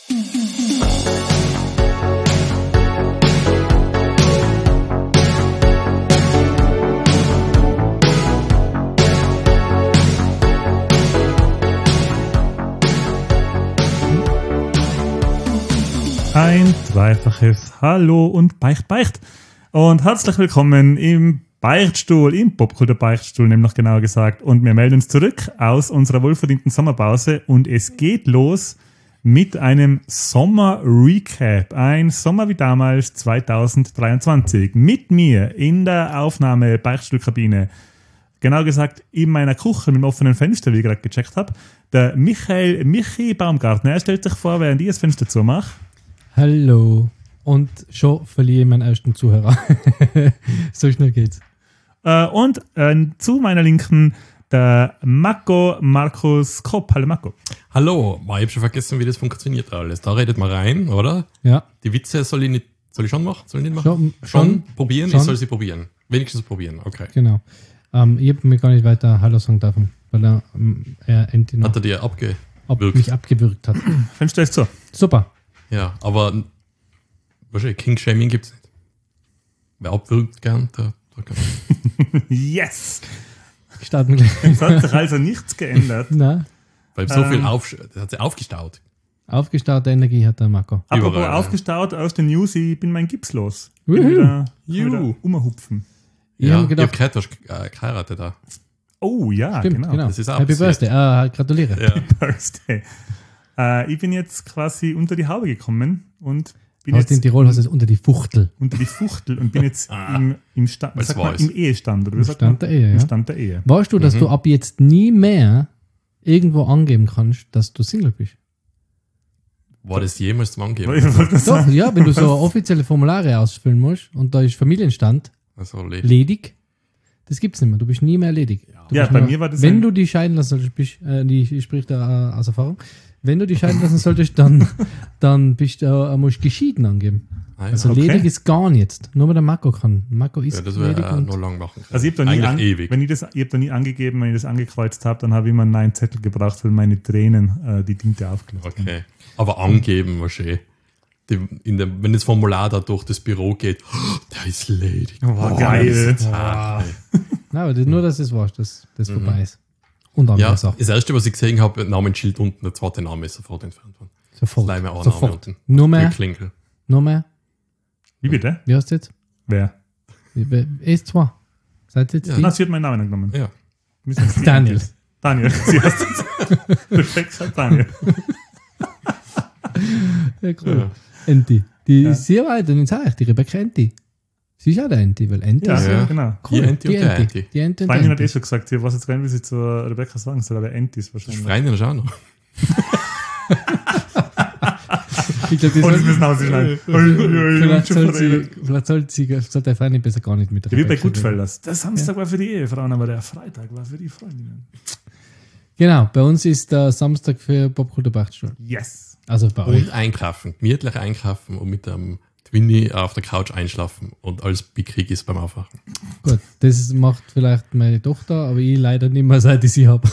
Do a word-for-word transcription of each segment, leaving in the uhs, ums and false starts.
Ein dreifaches Hallo und Beicht, Beicht. Und herzlich willkommen im Beichtstuhl, im Popkultur-Beichtstuhl, nämlich genauer gesagt. Und wir melden uns zurück aus unserer wohlverdienten Sommerpause und es geht los mit einem Sommer-Recap. Ein Sommer wie damals zwanzig dreiundzwanzig. Mit mir in der Aufnahme Beichtstuhlkabine, genau gesagt in meiner Küche mit dem offenen Fenster, wie ich gerade gecheckt habe, der Michael Michi Baumgartner. Er stellt sich vor, während ich das Fenster zumache. Hallo. Und schon verliere ich meinen ersten Zuhörer. So schnell geht's. Äh, und äh, zu meiner Linken der Marco Markus Kopp. Hallo Marco. Hallo. Ich habe schon vergessen, wie das funktioniert alles. Da redet man rein, oder? Ja. Die Witze soll ich nicht, soll ich schon machen? Soll ich nicht machen? Schon, schon, schon probieren? schon. Ich soll sie probieren. Wenigstens probieren, okay. Genau. Ähm, ich habe mir gar nicht weiter Hallo sagen dürfen, weil er, ähm, er endlich noch Hat er dir abge... ab, wirkt. mich abgewürgt hat. Fenster ist zu. Super. Ja, aber wahrscheinlich King-Shaming gibt es nicht. Wer abwirkt gern, der, der kann. Yes! Starten wir gleich. Es hat sich also nichts geändert. Na, Weil so Ähm. viel auf, das hat sich aufgestaut. aufgestaute Energie hat der Marco. Apropos Überall, ja. aufgestaut aus den News, ich bin mein Gips los. Wuhu. Bin wieder, Juhu. wieder umhupfen. Ich ja, habe ich gedacht, habe gehört, du hast äh, geheiratet da. Oh ja, stimmt, genau. genau. Das ist auch Happy passiert. Birthday. Äh, gratuliere. Ja. Birthday. Äh, ich bin jetzt quasi unter die Haube gekommen und bin Hast in jetzt Tirol hast du es unter die Fuchtel. unter die Fuchtel und bin jetzt im, im, Stand, Weil's sagt man, weiß. im Ehestand. Oder wie Im sagt Stand man? der Ehe, Im ja. Stand der Ehe. Weißt du, dass Mhm. du ab jetzt nie mehr irgendwo angeben kannst, dass du Single bist? War das jemals zum Angeben? Ich wollte gerade Doch, sagen, ja, wenn du so offizielle Formulare ausfüllen musst und da ist Familienstand Also, le- ledig, das gibt's nicht mehr. Du bist nie mehr ledig. Du Ja, bist bei nur, mir war das wenn ein- du die scheiden lassen solltest, bist, äh, die, ich sprich da äh, aus Erfahrung, wenn du die scheiden lassen solltest, dann, dann bist du, äh, musst du geschieden angeben. ah, ja. Also Okay. ledig ist gar nicht. Nur weil der Marco kann. Marco ist ja, das ledig wäre äh, und noch lang machen können. Also ich habe da nie, Eigentlich an, ewig. wenn ich das, ich hab da nie angegeben, wenn ich das angekreuzt habe, dann habe ich immer einen neuen Zettel gebraucht, weil meine Tränen äh, die Tinte aufgelöst haben. Okay. Aber angeben war schön. Die, in der, wenn das Formular da durch das Büro geht, oh, der ist ledig. Oh, geil. Ah, Nein, aber das, nur, dass es weißt, dass das Mhm. vorbei ist. Und andere ja, Sachen. das erste, was ich gesehen habe, Namensschild unten, der zweite Name ist sofort entfernt worden. Sofort. Leime auch Sofort. Name unten. Nur mehr, Klinkel. nur mehr. Wie bitte? Wie heißt jetzt? Wer? S zwei. Seid ihr jetzt Ja. die? Na, sie hat meinen Namen angenommen. Ja. Wir sind jetzt die Daniel. Engels. Daniel. Sie heißt jetzt. Perfekt gesagt Daniel. Ja, cool. Ja. Enti. Die Ja. ist sehr weit, und ich sage die Rebecca Enti. Sie ist auch der Enti, weil Enti Ja, ist ja, Ja. genau. cool. Die Enti und der Enti. Die Enti und der Freundin hat eh Enti. schon gesagt, ich weiß jetzt gar nicht, wie sie zu Rebecca sagen soll, aber Entis Das wahrscheinlich. Freundin ist auch noch. Ich glaube, die Oh, das soll, müssen rausschneiden. Ui, ui, ui, vielleicht schon soll sie, verredet. vielleicht soll sie, sollte der Freundin besser gar nicht mit Ja, wie bei Rebecca reden. Goodfellas. Der Samstag war für die Ehefrauen, aber der Freitag war für die Freundinnen. Genau, bei uns ist der Samstag für Popkultur-Beichtstuhl. Yes. Also bei euch. Und einkaufen. Gemütlich einkaufen und mit dem Twinny auf der Couch einschlafen und alles bekrieg ist beim Aufwachen. Gut, das macht vielleicht meine Tochter, aber ich leider nicht mehr, seit ich sie habe.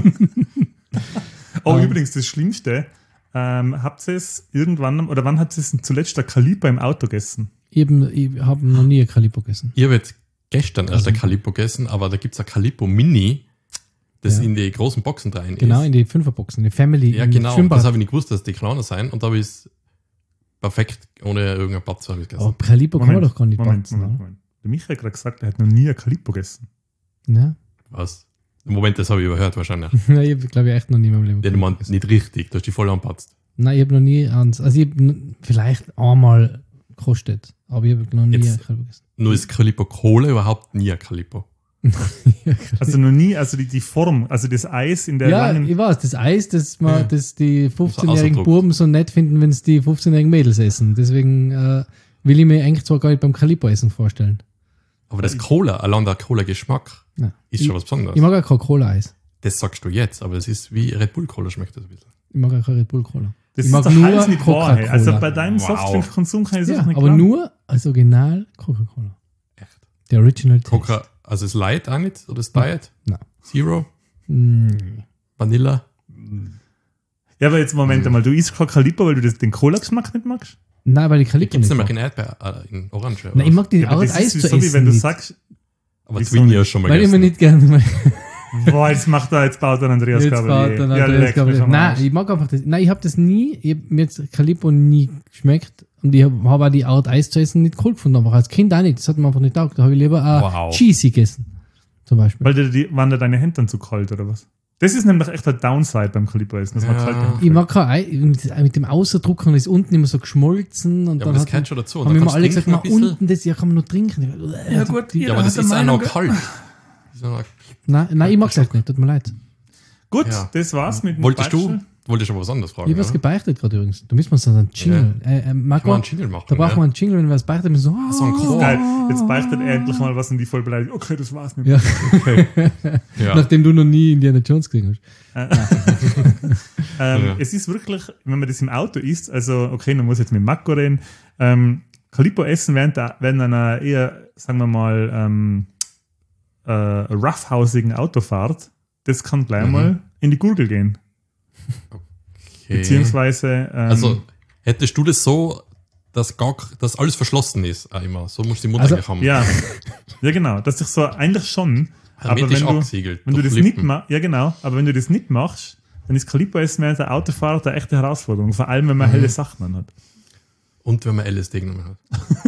Oh, Ähm. übrigens, das Schlimmste, ähm, habt ihr es irgendwann, oder wann habt ihr es zuletzt der Kaliber im Auto gegessen? Ich habe ich hab noch nie ein Calippo gegessen. Ich habe jetzt gestern erst ein Calippo gegessen, aber da gibt es ein Calippo Mini, das Ja. in die großen Boxen rein Genau, ist. in die Fünferboxen, die Family. Ja, im genau. Schwimmbad. Das habe ich nicht gewusst, dass die kleiner sein. Und da habe ich es perfekt ohne irgendeinen Patz habe ich gegessen. Aber Calippo kann man doch gar nicht Moment, batzen, Moment, oder? Moment. Der Michael hat gerade gesagt, er hat noch nie ein Calippo gegessen. Ja. Was? Moment, das habe ich überhört wahrscheinlich. Nein, ich habe, glaube ich, echt noch nie in meinem Leben. Den Mann nicht richtig, du hast die voll anpatzt. Nein, ich habe noch nie eins. Also, ich habe vielleicht einmal gekostet, aber ich habe noch nie Jetzt- ein Calippo gegessen. Nur ist Calippo Cola überhaupt nie ein Calippo. Also noch nie, also die, die Form, also das Eis in der Ja, langen... ich weiß, das Eis, das, man, Ja. das die fünfzehnjährigen ausgedruckt. Buben so nett finden, wenn es die fünfzehnjährigen Mädels essen. Deswegen äh, will ich mir eigentlich zwar gar nicht beim Calippo-Essen vorstellen. Aber das Cola, allein der Cola-Geschmack, Ja. ist ich, schon was Besonderes. ich mag auch kein Cola-Eis. Das sagst du jetzt, aber es ist wie Red Bull Cola schmeckt das ein bisschen. Ich mag auch kein Red Bull Cola. Das ich ist mag der nur Hals nicht wahr. hey. Also Coca-Cola. bei deinem Wow. Softdrink-Konsum kann ich das Ja, nicht aber glauben. nur als Original Coca-Cola. Echt? Der Original Taste. Coca, also das Light auch nicht? Oder das Diet? Nein. Zero? Mm. Vanilla? Ja, aber jetzt Moment einmal, du isst kein Calippo, weil du das, den Cola-Geschmack nicht magst? Nein, weil ich Calippo Gibt es nicht nicht mehr mag. in Erdbeer, äh, in Orange? Nein, ich mag die Ja, aber Art das Eis ist zu so, essen wie wenn du nicht. sagst, aber wieso Twinny nicht? hast schon mal Weil ich mir gegessen. nicht gerne... Weil boah, jetzt macht er, jetzt baut er Andreas jetzt Gabalier. fahrt dann Ja, Andreas leck mich Gabalier. am Nein, Arsch. ich mag einfach das. Nein, ich habe das nie, ich hab mir jetzt Calippo nie geschmeckt und ich habe hab auch die Art Eis zu essen nicht cool gefunden, aber als Kind auch nicht. Das hat mir einfach nicht taugt. Da habe ich lieber äh, Wow. Cheesy gegessen. Zum Beispiel. Weil dir die, waren da deine Hände dann zu kalt, oder was? Das ist nämlich echt ein Downside beim Calippo-Essen, dass man Ja. kalt Hände Ich mag kein Ei, mit mit dem Außerdruck und ist unten immer so geschmolzen und Ja, dann aber das hat gehört schon dazu. Und haben dann immer kannst alle du gesagt, trinken na, ein bisschen. unten das ja kann man nur trinken. Ja, gut, Ja, aber das ist auch noch kalt. Das ist auch noch- Nein, nein, ich mag es nicht, tut mir leid. Gut, Ja. das war's mit dem Wolltest du, Beispiel. wolltest du aber was anderes fragen? Ich habe was oder? gebeichtet gerade übrigens. Da müssen wir uns dann einen Jingle. Äh, äh, Ich kann Marco, mal einen Jingle machen. da brauchen wir ja. einen Jingle, wenn wir was beichten. So, ah, so ein Chor. Geil, jetzt beichtet er endlich mal was und die voll beleidigt. Okay, das war's mit Ja. Ja. Nachdem du noch nie Indiana Jones gesehen hast. Ähm, Ja. Es ist wirklich, wenn man das im Auto isst, also okay, man muss jetzt mit Marco reden, ähm, Calippo essen während, der, während einer eher, sagen wir mal, ähm, äh, roughhausigen Autofahrt, das kann gleich Mhm. mal in die Gurgel gehen. Okay. Beziehungsweise, ähm, Also, hättest du das so, dass, gar, dass alles verschlossen ist, auch immer. So muss die Mutter Also, eigentlich haben. ja, ja genau, dass ich so eigentlich schon, aber wenn Hermetisch du, abgesiegelt. wenn du durch das nicht Lippen. machst, ja genau, aber wenn du das nicht machst, dann ist Calippo essen während der Autofahrt eine echte Herausforderung, vor allem wenn man Mhm. helle Sachen anhat. Und wenn man L S D genommen hat.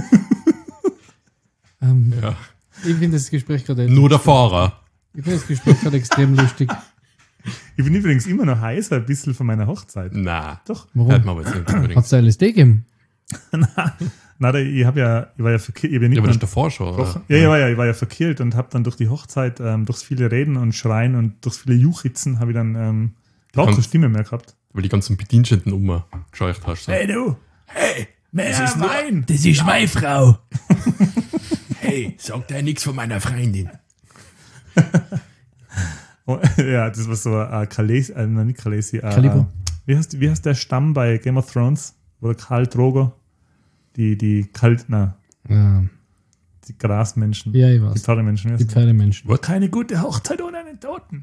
Ähm, Ja. Ich finde das Gespräch gerade Nur der Fahrer. Ich finde das Gespräch gerade extrem lustig. Ich bin übrigens immer noch heißer, ein bisschen von meiner Hochzeit. Na, Doch. Warum? hört man aber jetzt nicht unbedingt. Hat es da L S D gegeben? Na, da- ich habe ja, ich war ja verkehrt, ich hab ja nicht Ja, aber das ist mehr davor schon. gebrochen. oder? Ja, ich war ja, ich war ja verkehrt und habe dann durch die Hochzeit, ähm, durchs viele Reden und Schreien und durchs viele Juchitzen habe ich dann ähm, gar keine kannst- Stimme mehr gehabt. Weil die ganzen Bediensteten umgescheucht hast. So. du! Hey! Mehr Wein! Das ist meine Frau. Hey, sag dir nichts von meiner Freundin. Oh, ja, das war so ein Khaleesi, äh, nein, nicht Khaleesi, äh, Calippo. wie, heißt, wie heißt der Stamm bei Game of Thrones? Oder Khal Drogo? Die, die Kalt, na, Ja, die Grasmenschen. ja, ich Die weiß. Pferdemenschen. Die Pferdemenschen. War keine gute Hochzeit ohne einen Toten.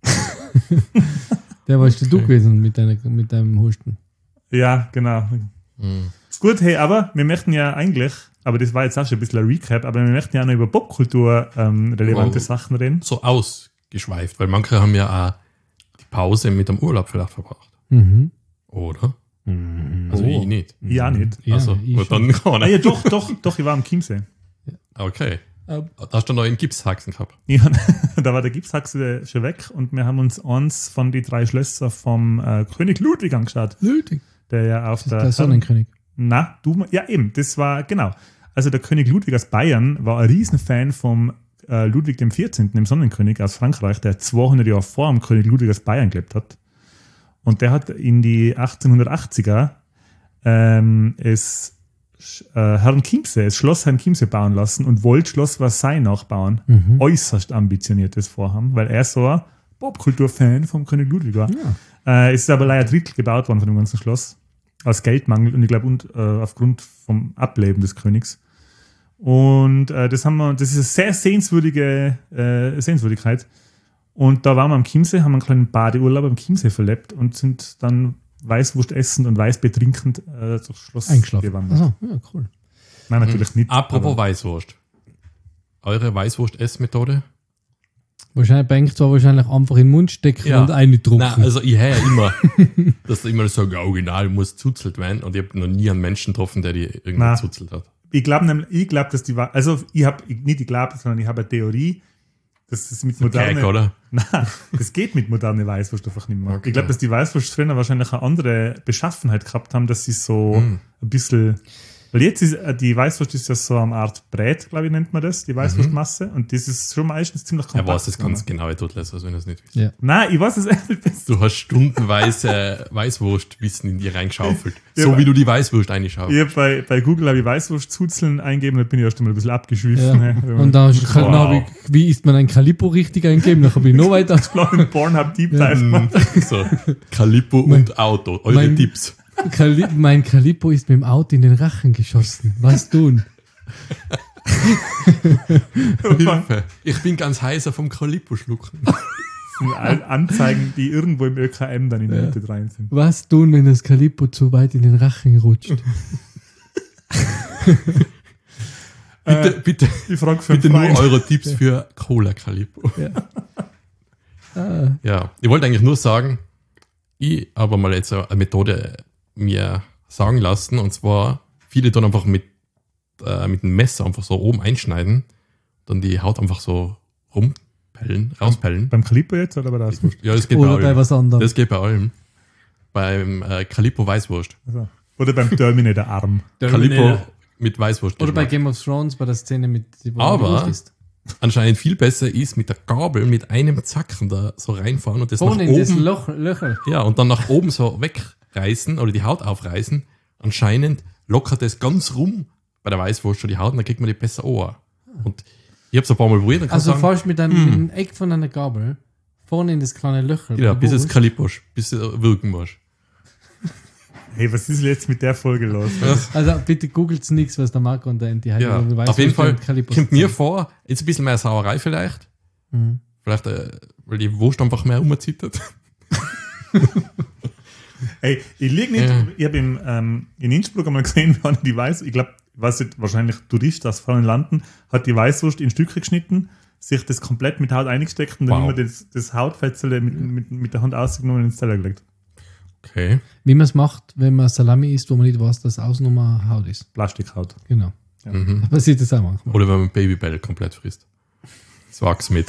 Der warst du Okay. gewesen mit, deiner, mit deinem Husten. Ja, genau. Mhm. Gut, hey, aber wir möchten ja eigentlich, aber das war jetzt auch schon ein bisschen ein Recap, aber wir möchten ja auch noch über Popkultur ähm, relevante Oh. Sachen reden. So ausgeschweift, weil manche haben ja auch die Pause mit dem Urlaub vielleicht verbracht. Mhm. Oder? Also Oh. ich nicht. Ja, nicht. Ja, also, ich gut, schon. dann kann Ah, ich. ja, doch, doch, doch, ich war am Chiemsee. Okay. Ähm. Da hast du noch einen Gipshaxen gehabt. Ja, da war der Gipshaxe schon weg und wir haben uns eins von die drei Schlösser vom äh, König Ludwig angeschaut, Ludwig. der ja auf Das ist der... der Sonnenkönig. Na, du, ja eben, das war, genau. Also der König Ludwig aus Bayern war ein Riesenfan vom äh, Ludwig dem vierzehnten, dem Sonnenkönig aus Frankreich, der zweihundert Jahre vor dem König Ludwig aus Bayern gelebt hat. Und der hat in die achtzehnhundertachtziger ähm, es äh, Herrn Chiemsee, das Schloss Herrn Chiemsee bauen lassen und wollte Schloss Versailles nachbauen. Mhm. Äußerst ambitioniertes Vorhaben, weil er so ein Popkultur-Fan vom König Ludwig war. Ja. Äh, es ist aber leider ein Drittel gebaut worden von dem ganzen Schloss. Aus Geldmangel und ich glaube und äh, aufgrund vom Ableben des Königs. Und äh, das haben wir, das ist eine sehr sehenswürdige äh, Sehenswürdigkeit. Und da waren wir am Chiemsee, haben einen kleinen Badeurlaub am Chiemsee verlebt und sind dann Weißwurst essend und Weißbier trinkend äh, durchs Schloss Eingeschlafen. gewandert. Achso, ja, cool. Nein, natürlich nicht. Apropos aber- Weißwurst. Eure Weißwurst-Essmethode? Wahrscheinlich bei zwar wahrscheinlich einfach in den Mund stecken Ja. und eindrucken. Nein, also ich höre ja immer, dass da immer so ein Original muss zuzelt werden und ich habe noch nie einen Menschen getroffen, der die irgendwie Nein. zuzelt hat. Ich glaube nämlich, ich glaube, dass die, Wa- also ich habe nicht ich glaube, sondern ich habe eine Theorie, dass das mit moderne, Gag, oder? Nein, das geht mit moderner Weißwurst einfach nicht mehr. Okay. Ich glaube, dass die Weißwurst früher wahrscheinlich eine andere Beschaffenheit gehabt haben, dass sie so Mm. ein bisschen, weil jetzt ist äh, die Weißwurst ist ja so eine Art Brät, glaube ich, nennt man das, die Weißwurstmasse, und das ist schon meistens ziemlich Er kompakt. weiß das ganz genau, ich tut das, als wenn er es nicht wisst. Ja. Nein, ich weiß es echt nicht. Du hast stundenweise Weißwurstwissen in dir reingeschaufelt. Ja, so aber- wie du die Weißwurst reinschaufst. Ich hab bei, bei Google habe ich Weißwurstzuzeln eingegeben, da bin ich erst einmal ein bisschen abgeschwiffen. Ja. ne, wenn man- Und dann, hast du- Wow. dann habe ich, wie isst man ein Calippo richtig eingeben? Dann habe ich noch weiter. einen Pornhub Deep Dive gemacht. so, Calippo und Auto, eure mein- Tipps. Cali mein Calippo ist mit dem Auto in den Rachen geschossen. Was tun? Hilfe. Ich bin ganz heißer vom Calippo schlucken. sind all Anzeigen, die irgendwo im Ö K M dann in der Ja. Mitte rein sind. Was tun, wenn das Calippo zu weit in den Rachen rutscht? Bitte, Äh, bitte, Die Frage für bitte den nur Freund. eure Tipps für Cola Calippo. Ja. Ah, Ja, ich wollte eigentlich nur sagen, ich habe mal jetzt eine Methode mir sagen lassen, und zwar viele tun einfach mit, äh, mit dem Messer einfach so oben einschneiden, dann die Haut einfach so rumpellen, rauspellen. Beim Calippo jetzt oder bei der Weißwurst? Ja, das geht oder bei bei allem. was anderem. Das geht bei allem. Beim äh, Calippo Weißwurst. Also. Oder beim Terminator Arm. Calippo mit Weißwurst. Oder bei Game of Thrones, bei der Szene mit wo Aber- die Wurst ist. Anscheinend viel besser ist mit der Gabel mit einem Zacken da so reinfahren und das Vorne nach in das oben, Loch, Löcher. ja, und dann nach oben so wegreißen oder die Haut aufreißen. Anscheinend lockert das ganz rum bei der Weißwurst schon die Haut und dann kriegt man die besser an. Und ich habe es ein paar Mal probiert und kann Also sagen, fährst mit einem, mit einem Eck von einer Gabel vorne in das kleine Löcher. ja, bei bis der es Wurst. Calippo ist, bis es wirken muss. Hey, was ist jetzt mit der Folge los? Also bitte googelt nichts, was der Marco und der Enti halt Ja, über auf jeden Fall Calippo kommt mir vor, jetzt ein bisschen mehr Sauerei vielleicht. Mhm. Vielleicht, äh, weil die Wurst einfach mehr umzittert. Ey, ich lieg nicht, Ja. ich habe in, ähm, in Innsbruck einmal gesehen, wenn die Weiß, ich glaube, was nicht, wahrscheinlich Tourist aus fernen Landen, hat die Weißwurst in Stücke geschnitten, sich das komplett mit Haut eingesteckt und dann Wow. immer das, das Hautfetzele mit, mit, mit der Hand ausgenommen und ins Teller gelegt. Okay. Wie man es macht, wenn man Salami isst, wo man nicht weiß, dass Außennummer Haut ist. Plastikhaut. Genau. Mhm. Aber sieht das auch manchmal. Oder wenn man Babybell komplett frisst. Das wachs mit.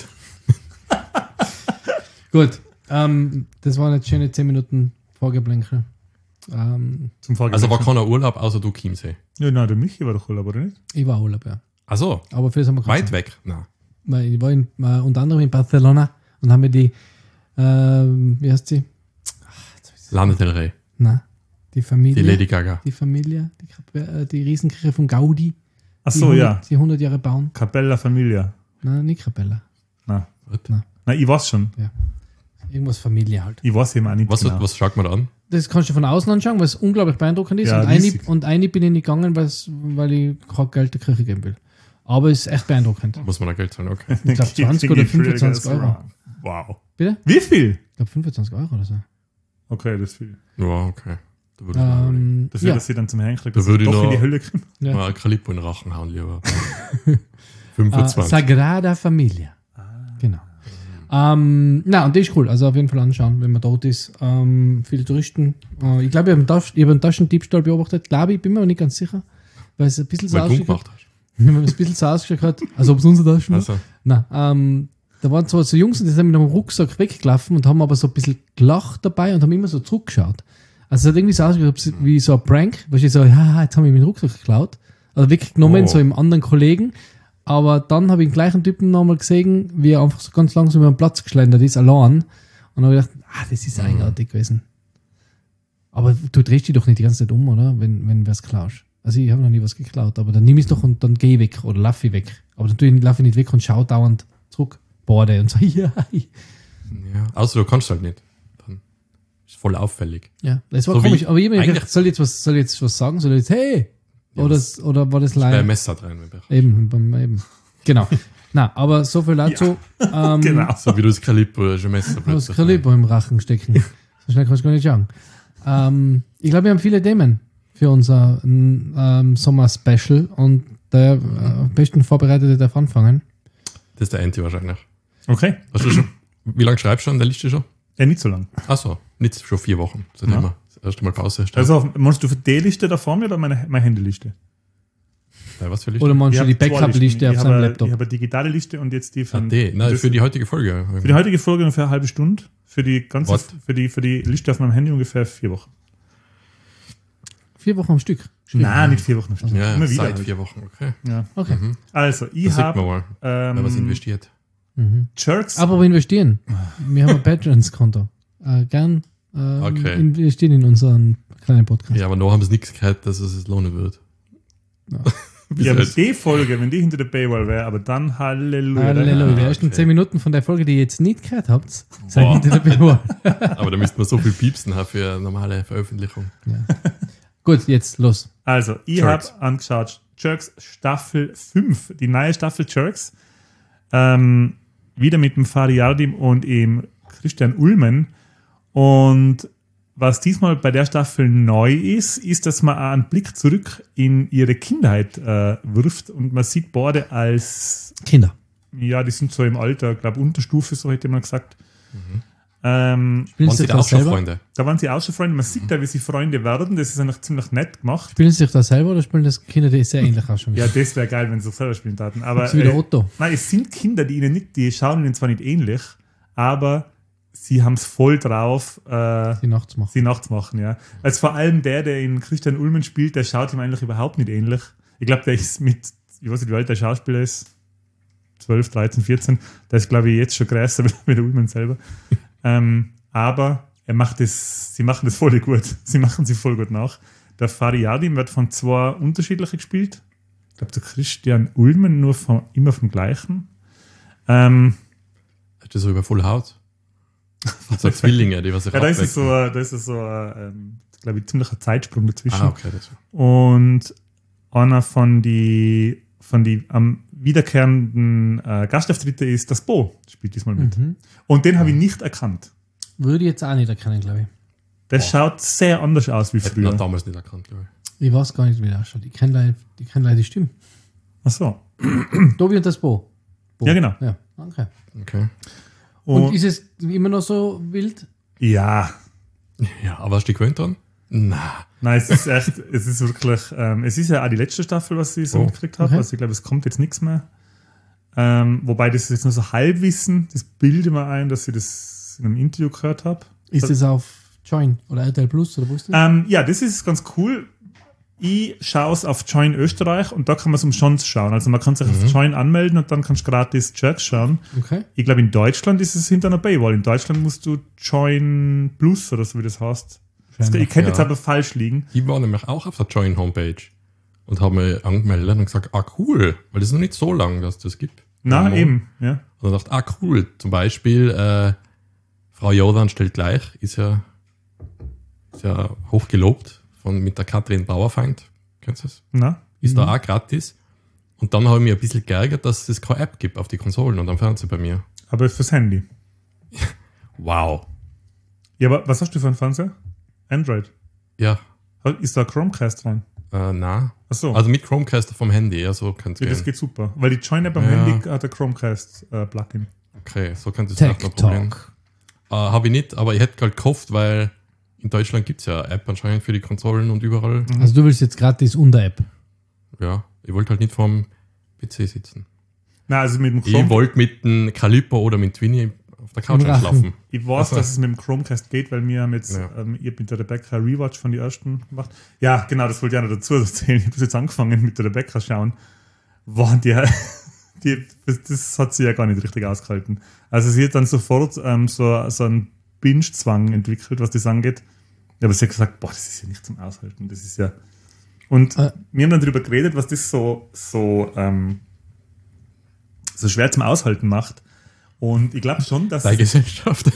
Gut. Ähm, das waren jetzt schöne zehn Minuten Vorgeblänkel. Ähm, Zum Vorgehen. Also war keiner Urlaub, außer du, Chiemsee. Ja, nein, der Michi war doch Urlaub, oder nicht? ich war Urlaub, ja. Also Aber für das haben wir keine weit Zeit. weg. Na. Weil ich war in, äh, unter anderem in Barcelona und haben wir die, ähm, wie heißt sie? Lana Del Rey. Na, die Familie. Die Lady Gaga. Die Familie, die, Kap- äh, die Riesenkirche von Gaudi. Ach die so, hundert, ja. Die hundert Jahre bauen. Capella Familia. Nein, nicht Kapelle. Na. Was? Na, ich weiß schon. Irgendwas Familie halt. Ich weiß eben auch nicht Was, genau. was schaut man da an? Das kannst du von außen anschauen, weil es unglaublich beeindruckend ist. Ja, und, eine, riesig. und eine bin ich nicht gegangen, weil's- weil ich kein Geld der Kirche geben will. Aber es ist echt beeindruckend. Muss man da Geld zahlen? Okay. Ich glaube zwanzig oder fünfundzwanzig Euro. Wow. Bitte? Wie viel? Ich glaube fünfundzwanzig Euro oder so. Okay, das ist viel. Ja, okay. Da würde ich mal überlegen. Ähm, Dafür, ja. dass sie dann zum Henkel Da würde ich doch in noch- die Hölle kommen. ja. Mal ein Calippo in den Rachen hauen, lieber. Äh, fünfundzwanzig. Sagrada Familia. Genau. Ähm, na, und das ist cool. Also auf jeden Fall anschauen, wenn man dort ist. Ähm, viele Touristen. Äh, ich glaube, ich habe einen, Tasch- ich hab einen Taschendiebstahl beobachtet. Glaube ich, bin mir aber nicht ganz sicher. Weil es ein bisschen so Weil du ausgeschaut hat. gemacht hast. Wenn es ein bisschen so ausgeschaut hat, also ob es unsere Taschen war. Also, Nein, ähm, da waren zwar so Jungs, die sind mit einem Rucksack weggelaufen und haben aber so ein bisschen gelacht dabei und haben immer so zurückgeschaut. Also es hat irgendwie so ausgeschaut wie so ein Prank, weil ich so, ja, jetzt haben wir meinen Rucksack geklaut. Also weggenommen, Oh. so im anderen Kollegen. Aber dann habe ich den gleichen Typen nochmal gesehen, wie er einfach so ganz langsam über den Platz geschlendert ist, allein. Und dann habe ich gedacht, ah, das ist eigenartig gewesen. Aber du drehst dich doch nicht die ganze Zeit um, oder? Wenn, wenn du was klaust. Also ich habe noch nie was geklaut, aber dann nimm ich es doch und dann geh ich weg oder lauf ich weg. Aber dann laufe ich nicht weg und schau dauernd zurück. Borde und so, ja. ja. Außer du kannst halt nicht. Dann ist voll auffällig. Ja, das war So wie- komisch. Aber ich habe mir eigentlich- gedacht, soll ich jetzt was, soll ich jetzt was sagen? Soll ich jetzt, hey? Ja, oder, das- oder war das Bei live? Messer drin. wenn wir- Eben, beim- eben. Genau. Na, aber so viel dazu. Ähm, Genau. So wie du das Calippo oder ein Messer Du hast plötzlich. Kaliber im Rachen stecken. So schnell kannst du gar nicht schauen. Ähm, ich glaube, wir haben viele Themen für unser ähm, Sommer-Special und der äh, am besten Vorbereitete darf anfangen. Das ist der Anti wahrscheinlich. Okay. Hast du schon, wie lange schreibst du an der Liste schon? Ja, nicht so lang. Achso, nicht schon vier Wochen. Seitdem Ja. wir das erste Mal Pause hast. Also, meinst du für die Liste da vor mir oder meine, meine Handyliste? Ja, was für Liste? Oder meinst Ich du die hab zwei Backup-Liste Listen. auf Ich seinem habe- Laptop? Ich habe eine digitale Liste und jetzt die Ah, von. die. Nein, das- für die heutige Folge. Für die heutige Folge ungefähr eine halbe Stunde. Für die ganze, What? für die, für die Liste auf meinem Handy ungefähr vier Wochen. Vier Wochen am Stück. Nein, nicht vier Wochen. Ja, ja, Immer wieder. seit halt. vier Wochen, okay. Ja. Okay. Also, ich Da sieht man habe mal, wer was ähm, investiert. Mhm. Jerks. Aber investieren. Wir haben ein Patrons-Konto. Äh, gern ähm, Okay. investieren in unseren kleinen Podcast. Ja, aber noch haben sie nichts gehört, dass es es lohnen wird. Ja. Bis ja, aber jetzt. die Folge, wenn die hinter der Paywall wäre, aber dann Halleluja. Halleluja. Die Ah, ersten okay. zehn Minuten von der Folge, die ihr jetzt nicht gehört habt, Boah. seid hinter der Paywall. Aber da müsste man so viel piepsen haben für eine normale Veröffentlichung. Gut, jetzt los. Also, ich habe Jerks. angeschaut Jerks Staffel fünf, die neue Staffel Jerks. Ähm, wieder mit dem Fari Yardim und im Christian Ulmen. Und was diesmal bei der Staffel neu ist, ist, dass man auch einen Blick zurück in ihre Kindheit äh, wirft und man sieht beide als Kinder. Ja, die sind so im Alter, glaube Unterstufe, so hätte man gesagt. Mhm. Ähm, Spielen Waren sie sie sich da da auch schon selber? Freunde? da waren sie auch schon Freunde. Man sieht da, wie sie Freunde werden. Das ist eigentlich ziemlich nett gemacht. Spielen sie sich da selber oder spielen das Kinder, die sehr ähnlich ausschauen? Ja, das wäre geil, wenn sie selber spielen taten. Aber Das ist wieder äh, Otto. nein, es sind Kinder, die ihnen nicht, die schauen ihnen zwar nicht ähnlich, aber sie haben es voll drauf, äh, Die nachts machen. sie nachts machen, ja. Also vor allem der, der in Christian Ulmen spielt, der schaut ihm eigentlich überhaupt nicht ähnlich. Ich glaube, der ist mit, ich weiß nicht, wie alt der Schauspieler ist, zwölf, dreizehn, vierzehn, der ist, glaube ich, jetzt schon größer wie der Ulmen selber. ähm, aber er macht das, sie machen das voll gut. Sie machen sie voll gut nach. Der Fariadim wird von zwei unterschiedlichen gespielt. Ich glaube, der Christian Ulmen nur von, immer vom gleichen. Ähm, Ist das so über Full House? So Zwillinge, die was sich ja, da ist es abwechseln. so, da ist es so, ähm, glaube ich, ziemlicher Zeitsprung dazwischen. Ah, okay. Das Und einer von die von die am wiederkehrenden äh, Gastauftritte ist das Bo, spielt diesmal mit. Mhm. Und den habe ich nicht erkannt. Würde ich jetzt auch nicht erkennen, glaube ich. Der Oh. schaut sehr anders aus wie hätten wir früher. damals nicht erkannt, glaube ich. Ich weiß gar nicht, wie der ausschaut. Ich kenne leider, ich kenn leider die Stimme. Ach so. Tobi und das Bo. Bo. Ja, genau. Ja, okay. Okay. Und, Und, ist es immer noch so wild? ja, Ja, aber hast du dich gewöhnt dran? Na. nein, es ist echt, es ist wirklich, ähm, es ist ja auch die letzte Staffel, was ich so Oh. mitgekriegt habe. Okay. Also ich glaube, es kommt jetzt nichts mehr. Ähm, wobei das ist jetzt nur so Halbwissen. Das bilde mir ein, dass ich das in einem Interview gehört habe. Ist es auf Join oder R T L Plus oder wo ist das? Ähm, ja, das ist ganz cool. Ich schaue es auf Join Österreich und da kann man es umsonst schauen. Also man kann sich auf Join anmelden und dann kannst du gratis Jerks schauen. Okay. Ich glaube, in Deutschland ist es hinter einer Paywall. In Deutschland musst du Join Plus oder so wie das heißt. Das, ich könnte jetzt ja. aber falsch liegen. Ich war nämlich auch auf der Join-Homepage und habe mich angemeldet und gesagt, ah cool, weil das ist noch nicht so lang, dass das gibt. Na, Ja. eben. Ja. Und dann dachte ah cool, zum Beispiel äh, Frau Jordan stellt gleich, ist ja, ist ja hochgelobt von, mit der Katrin Bauerfeind, kennst du das? Na? Ist da auch gratis. Und dann habe ich mich ein bisschen geärgert, dass es keine App gibt auf die Konsolen und am Fernseher bei mir. Aber fürs Handy. Wow. Ja, aber was hast du für einen Fernseher? Android. Ja, Ist da Chromecast dran? äh, na. Achso. Also mit Chromecast vom Handy, ja, so könnte ja, es das gehen. geht super. Weil die Join-App am Ja. Handy hat ein Chromecast-Plugin. Okay, so könnte es Tech vielleicht noch probieren. Talk. Äh, habe ich nicht, aber ich hätte halt gehofft, weil in Deutschland gibt es ja eine App anscheinend für die Konsolen und überall. Also du willst jetzt gratis unter App. Ja, ich wollte halt nicht vorm P C sitzen. Nein, also mit dem Ich Chrome wollte mit dem Calippo oder mit Twinny auf der Couch Im Rachen. einschlafen. Ich weiß, Also- dass es mit dem Chromecast geht, weil wir haben jetzt, Ja. ähm, ihr habt mit der Rebecca ein Rewatch von den ersten gemacht. Ja, genau, das wollte ich auch noch dazu erzählen. Ich habe das jetzt angefangen mit der Rebecca schauen. Waren die, die, das, das hat sie ja gar nicht richtig ausgehalten. Also sie hat dann sofort ähm, so, so einen Binge-Zwang entwickelt, was das angeht. Aber sie hat gesagt, boah, das ist ja nicht zum Aushalten. Das ist ja. Und Äh. wir haben dann darüber geredet, was das so, so, ähm, so schwer zum Aushalten macht. Und ich glaube schon, dass. Deine Gesellschaft.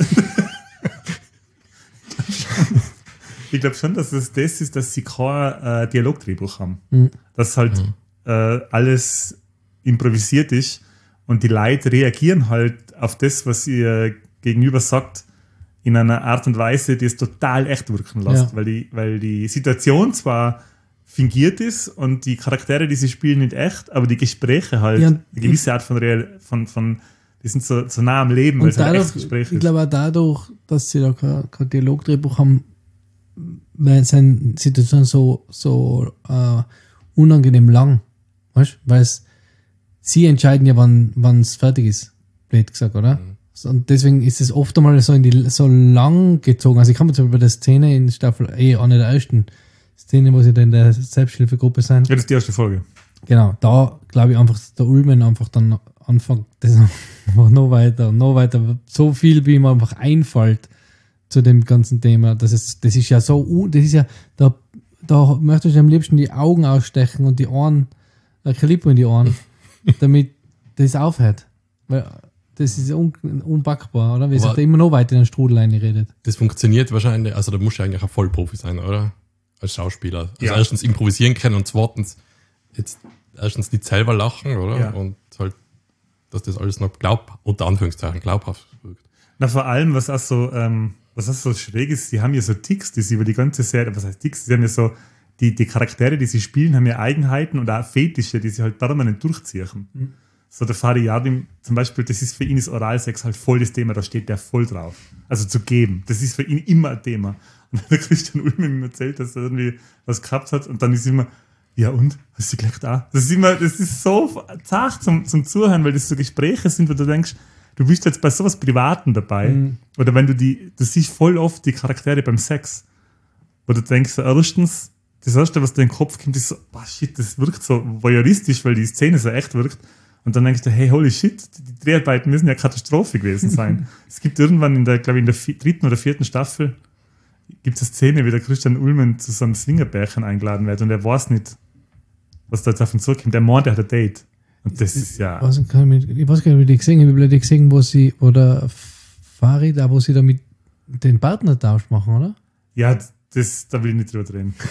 Ich glaube schon, dass es das ist, dass sie kein äh, Dialogdrehbuch haben. Mhm. Dass halt äh, alles improvisiert ist und die Leute reagieren halt auf das, was ihr Gegenüber sagt, in einer Art und Weise, die es total echt wirken lässt. Ja. Weil, die, weil die Situation zwar fingiert ist und die Charaktere, die sie spielen, nicht echt, aber die Gespräche halt Ja, eine gewisse Art von Real, von, von die sind so, so nah am Leben, weil Und es halt ein dadurch, echtes Gespräch ich ist. glaube auch dadurch, dass sie da kein, kein Dialogdrehbuch haben, weil seine Situation so, so äh, unangenehm lang. Weißt du? Weil es, sie entscheiden ja, wann es fertig ist. Blöd gesagt, oder? Mhm. So, und deswegen ist es oft einmal so in die so lang gezogen. Also ich kann mir zum Beispiel bei der Szene in Staffel, eh, eine der ersten Szene, wo sie da in der Selbsthilfegruppe sind. Ja, das ist die erste Folge. Genau, da glaube ich einfach, dass der Ulmen einfach dann anfängt, das einfach noch weiter, noch weiter, so viel, wie ihm einfach einfällt zu dem ganzen Thema. Das ist, das ist ja so, u- das ist ja, da, da möchte ich am liebsten die Augen ausstechen und die Ohren, ein Kalippo in die Ohren, damit das aufhört. Weil das ist un, unpackbar, oder? Wie Aber- sagt er immer noch weiter in den Strudel reingeredet. Das funktioniert wahrscheinlich, also da musst du eigentlich ein Vollprofi sein, oder? Als Schauspieler. Also Ja. erstens improvisieren können und zweitens jetzt erstens nicht selber lachen, oder? Ja. Und halt, dass das alles noch glaub, unter Anführungszeichen glaubhaft wirkt. Na, vor allem, was auch so, ähm, was auch so schräg ist, die haben ja so Ticks, die sie über die ganze Serie, was heißt Ticks, die haben ja so, die, die Charaktere, die sie spielen, haben ja Eigenheiten und auch Fetische, die sie halt permanent durchziehen. Mhm. So der Fariyadim zum Beispiel, das ist für ihn ist Oralsex halt voll das Thema, da steht der voll drauf. Also zu geben, das ist für ihn immer ein Thema. Und wenn der Christian Ulmen ihm erzählt, dass er irgendwie was gehabt hat und dann ist immer, ja und, hast du gleich da? Das ist immer, das ist so zart zum, zum Zuhören, weil das so Gespräche sind, wo du denkst, du bist jetzt bei sowas Privaten dabei. Mhm. Oder wenn du die, du siehst voll oft die Charaktere beim Sex, wo du denkst, erstens, das erste, was dir in den Kopf kommt, ist so, oh shit, das wirkt so voyeuristisch, weil die Szene so echt wirkt. Und dann denkst du, hey, holy shit, die Dreharbeiten müssen ja Katastrophe gewesen sein. Es gibt irgendwann in der, glaube ich, in der vi- dritten oder vierten Staffel gibt es eine Szene, wie der Christian Ulmen zu so einem Swingerbärchen eingeladen wird und er weiß nicht, was da jetzt auf ihn zurückkommt. Der meint, er hat ein Date. Und das ist ja... Was, ich weiß gar nicht, wie die gesehen habe. Ich habe die gesehen, wo sie, oder Farid, da wo sie da mit den Partnertausch machen, oder? Ja, das, da will ich nicht drüber reden.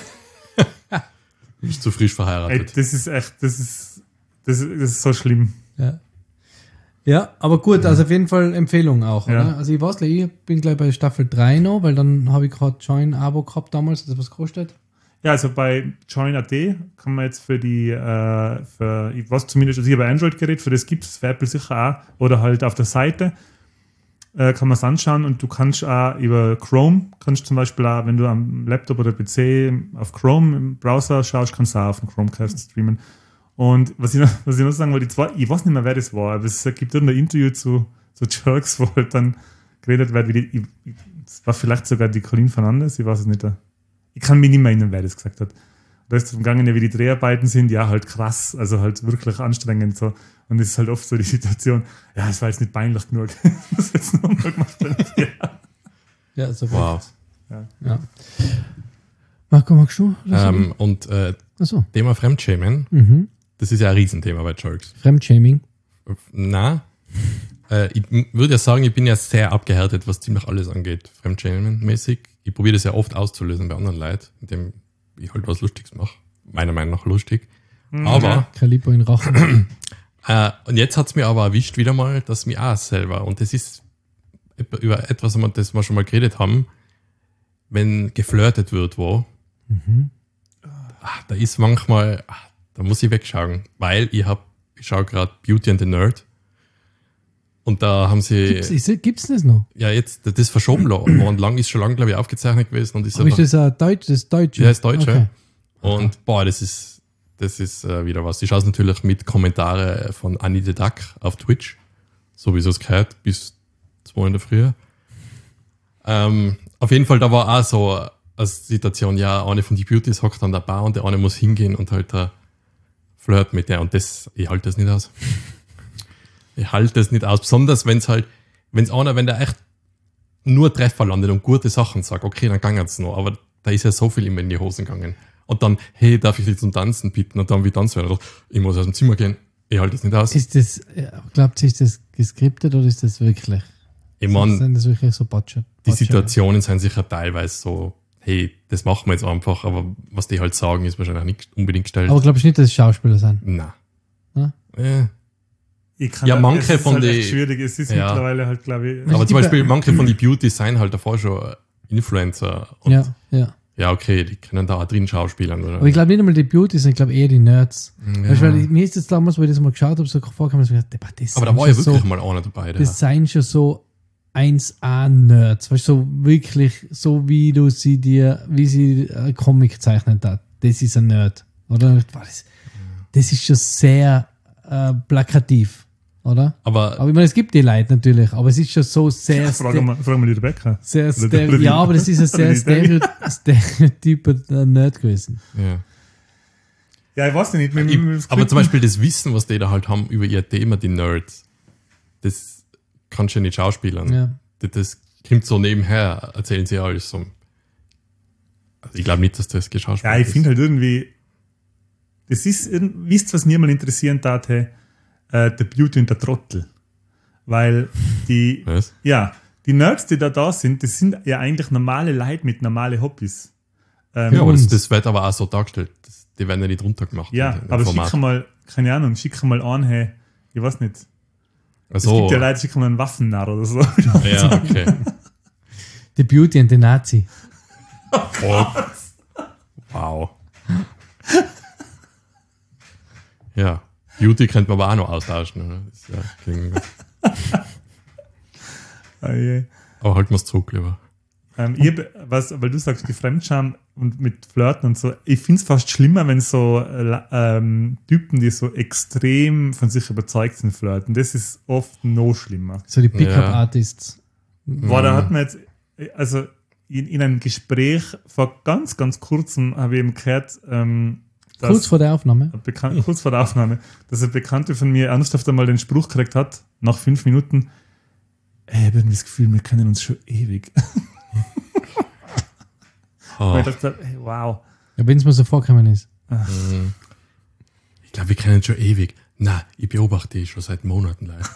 Du bist zu frisch verheiratet. Ey, das ist echt, das ist... Das, das ist so schlimm. Ja. Ja, aber gut, also auf jeden Fall Empfehlung auch, Ja. oder? Also ich weiß nicht, ich bin gleich bei Staffel drei noch, weil dann habe ich gerade Join-Abo gehabt damals, das was kostet. Ja, also bei Join Punkt at kann man jetzt für die, äh, für, ich weiß zumindest, also hier bei Android-Gerät, für das gibt es, für Apple sicher auch, oder halt auf der Seite äh, kann man es anschauen und du kannst auch über Chrome, kannst zum Beispiel auch, wenn du am Laptop oder P C auf Chrome im Browser schaust, kannst du auch auf dem Chromecast streamen. Und was ich noch, was ich noch sagen wollte, zwei, ich weiß nicht mehr, wer das war, aber es gibt irgendein Interview zu, zu Jerks, wo halt dann geredet wird, wie die, ich, das war vielleicht sogar die Colleen Fernandes, ich weiß es nicht. Ich kann mich nicht mehr erinnern, wer das gesagt hat. Da ist es umgegangen, wie die Dreharbeiten sind, ja, halt krass, also halt wirklich anstrengend so. Und es ist halt oft so die Situation, ja, es war jetzt nicht peinlich genug, das jetzt nochmal gemacht werden. Ja, Ja, so Wow. Ja. ja. Marco, magst du? Ähm, und äh, Achso. Thema Fremdschämen, Mhm. das ist ja ein Riesenthema bei Jerks. Fremdshaming. Na, äh, ich m- würde ja sagen, ich bin ja sehr abgehärtet, was ziemlich alles angeht, Fremdschämen-mäßig. Ich probiere das ja oft auszulösen bei anderen Leuten, indem ich halt was Lustiges mache. Meiner Meinung nach lustig. Aber, Kaliber in Rachen. äh, und jetzt hat es mir aber erwischt wieder mal, dass mir auch selber, und das ist etwa- über etwas, das wir schon mal geredet haben, wenn geflirtet wird, wo, ach, da ist manchmal, ach, da muss ich wegschauen, weil ich hab, ich schaue gerade Beauty and the Nerd und da haben sie, Gibt's, ist, gibt's das noch? ja jetzt, das ist verschoben worden, lang ist schon lange, glaube ich, aufgezeichnet gewesen und ist Aber ist einfach, das ein Deutsch, das Deutsche? ja, ist Deutsch, Okay. ja. Und boah, das ist, das ist äh, wieder was. Ich schaue es natürlich mit Kommentare von Annie the Duck auf Twitch, so wie es gehört, bis zwei in der Früh. Ähm, auf jeden Fall, da war auch so eine Situation, ja, eine von die Beauties hockt an der Bar und der eine muss hingehen und halt da flirt mit der und das, ich halte das nicht aus. Ich halte das nicht aus, besonders wenn es halt, wenn es einer, wenn der echt nur Treffer landet und gute Sachen sagt, okay, dann gang es noch, aber da ist ja so viel immer in die Hosen gegangen. Und dann, hey, darf ich dich zum Tanzen bitten? Und dann wie tanzen wir? Ich muss aus dem Zimmer gehen. Ich halte das nicht aus. Ist das, glaubt ihr, ist das geskriptet oder ist das wirklich? Ich meine, Sind das wirklich so Butcher? die Situationen sind sicher teilweise so, hey, das machen wir jetzt einfach, aber was die halt sagen, ist wahrscheinlich nicht unbedingt gestellt. Aber glaube ich nicht, dass es Schauspieler sind. Nein. Ja? Äh. Ich kann Ja, da- manche es ist von halt die- echt schwierig, es ist Ja. mittlerweile halt, glaube ich... Aber die zum Beispiel Be- manche von die Beauties sind halt davor schon Influencer. Und Ja, ja. ja, okay, die können da auch drin schauspielern. Oder? Aber ich glaube nicht einmal die Beauties, ich glaube eher die Nerds. Ja. Weißt du, weil ich- mir ist das damals, wo ich das mal geschaut habe, so vorkam, so gedacht, das aber da sind war ja schon wirklich so, mal einer dabei. Der. das seien schon so eins A-Nerds. Weißt du, so wirklich, so wie du sie dir, wie sie äh, Comic zeichnet hat. Das ist ein Nerd. Oder? Boah, Das, das ist schon sehr äh, plakativ. Oder? Aber Aber ich meine, es gibt die Leute natürlich, aber es ist schon so sehr, Frag mal, frag mal die Rebecca. sehr Oder Stereo- der- oder die- ja, aber das ist ein sehr oder die Stereo- stereotyper Nerd gewesen. ja. Ja, ich weiß nicht. Mit, Ich, mit, mit aber zum Skripten- Beispiel das Wissen, was die da halt haben über ihr Thema, die Nerds, das kannst du ja nicht schauspielern. Ja. Das, das kommt so nebenher, erzählen sie alles so. Also ich glaube nicht, dass das geschauspielert Ja, ich ist. finde halt irgendwie, das ist, irgend- wisst ihr, was mir mal interessieren tat, hey? äh, der Beauty und der Trottel. Weil die, Was? ja, die Nerds, die da da sind, das sind ja eigentlich normale Leute mit normalen Hobbys. Ähm, Ja, aber das, uns. das wird aber auch so dargestellt. Das, die werden ja nicht runtergemacht. ja, in dem aber Format. schick mal, keine Ahnung, schick mal an, hey, ich weiß nicht, Es Also, gibt ja Leute, die kommen einen Waffennarr oder so. ja, okay. The Beauty and the Nazi. Oh. Wow. Ja, Beauty könnte man aber auch noch austauschen. Oder? Das ist ja, klingt gut. Oh je. Aber halten wir es zurück, lieber. Ähm, ich hab, was, weil du sagst, die Fremdscham und mit Flirten und so, ich finde es fast schlimmer, wenn so äh, ähm, Typen, die so extrem von sich überzeugt sind, flirten. Das ist oft noch schlimmer. So die Ja. Pickup-Artists. Boah, da hat man jetzt, also in, in einem Gespräch vor ganz, ganz kurzem habe ich eben gehört, ähm, dass Kurz vor der Aufnahme. ein Bekan- kurz vor der Aufnahme, dass eine Bekannte von mir ernsthaft einmal den Spruch gekriegt hat, nach fünf Minuten, ey, ich habe irgendwie das Gefühl, wir kennen uns schon ewig. Oh. Weil ich dachte, hey, wow. Ja, wenn es mir so vorgekommen ist. Mhm. Ich glaube, wir kennen uns schon ewig. Na, ich beobachte dich schon seit Monaten live.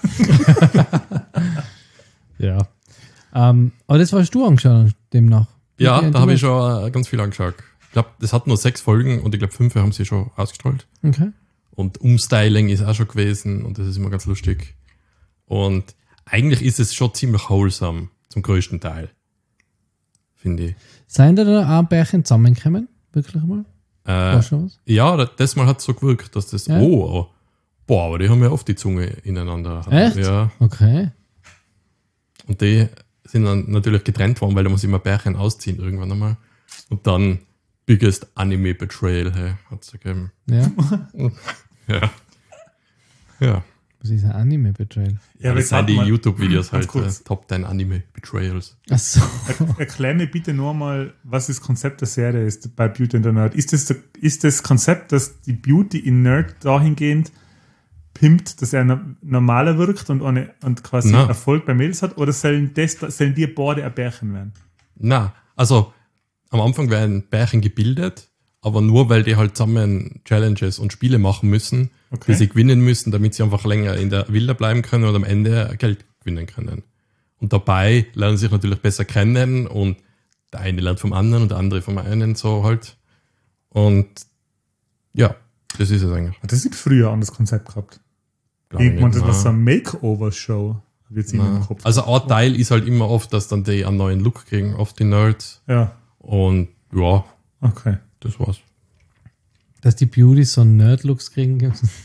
Ja. Ähm, aber das hast du angeschaut, demnach. Ja, Beauty and da the habe ich Beast. schon äh, ganz viel angeschaut. Ich glaube, das hat nur sechs Folgen und ich glaube, fünf haben sie schon ausgestrahlt. Okay. Und Umstyling ist auch schon gewesen und das ist immer ganz lustig. Und eigentlich ist es schon ziemlich wholesome, zum größten Teil. Finde ich. Seien da da auch Bärchen zusammengekommen? Wirklich mal? Äh, War schon was? ja, da- das Mal hat es so gewirkt, dass das, Ja. oh, oh, boah, aber die haben ja oft die Zunge ineinander. Echt? Ja, Okay. und die sind dann natürlich getrennt worden, weil da muss immer Bärchen ausziehen irgendwann einmal. Und dann Biggest Anime Betrayal, hey, hat es gegeben. Ja. Ja. Ja. Was ist ein Anime-Betrayal? Ja, Ja, das sind die mal, YouTube-Videos ganz halt, kurz. äh, Top zehn Anime Betrayals. Achso. Er, erklär mir bitte nur mal, was das Konzept der Serie ist bei Beauty and the Nerd. Ist das, der- ist das Konzept, dass die Beauty in Nerd dahingehend pimpt, dass er no- normaler wirkt und, eine, und quasi Na. Erfolg bei Mädels hat? Oder sollen, das, sollen die beide ein Bärchen werden? Na, also am Anfang werden Bärchen gebildet, aber nur weil die halt zusammen Challenges und Spiele machen müssen, Okay. die sie gewinnen müssen, damit sie einfach länger in der Villa bleiben können und am Ende Geld gewinnen können. Und dabei lernen sie sich natürlich besser kennen und der eine lernt vom anderen und der andere vom einen so halt. Und ja, das ist es eigentlich. Das sieht früher an das Konzept gehabt. Glaub ich Irgendwann, nicht, das war na. so eine Makeover-Show. Wird sie Na. im Kopf. Also ein Teil ist halt immer oft, dass dann die einen neuen Look kriegen, oft die Nerds. Ja, Und ja, okay. das war's. Dass die Beauties so Nerd-Looks kriegen.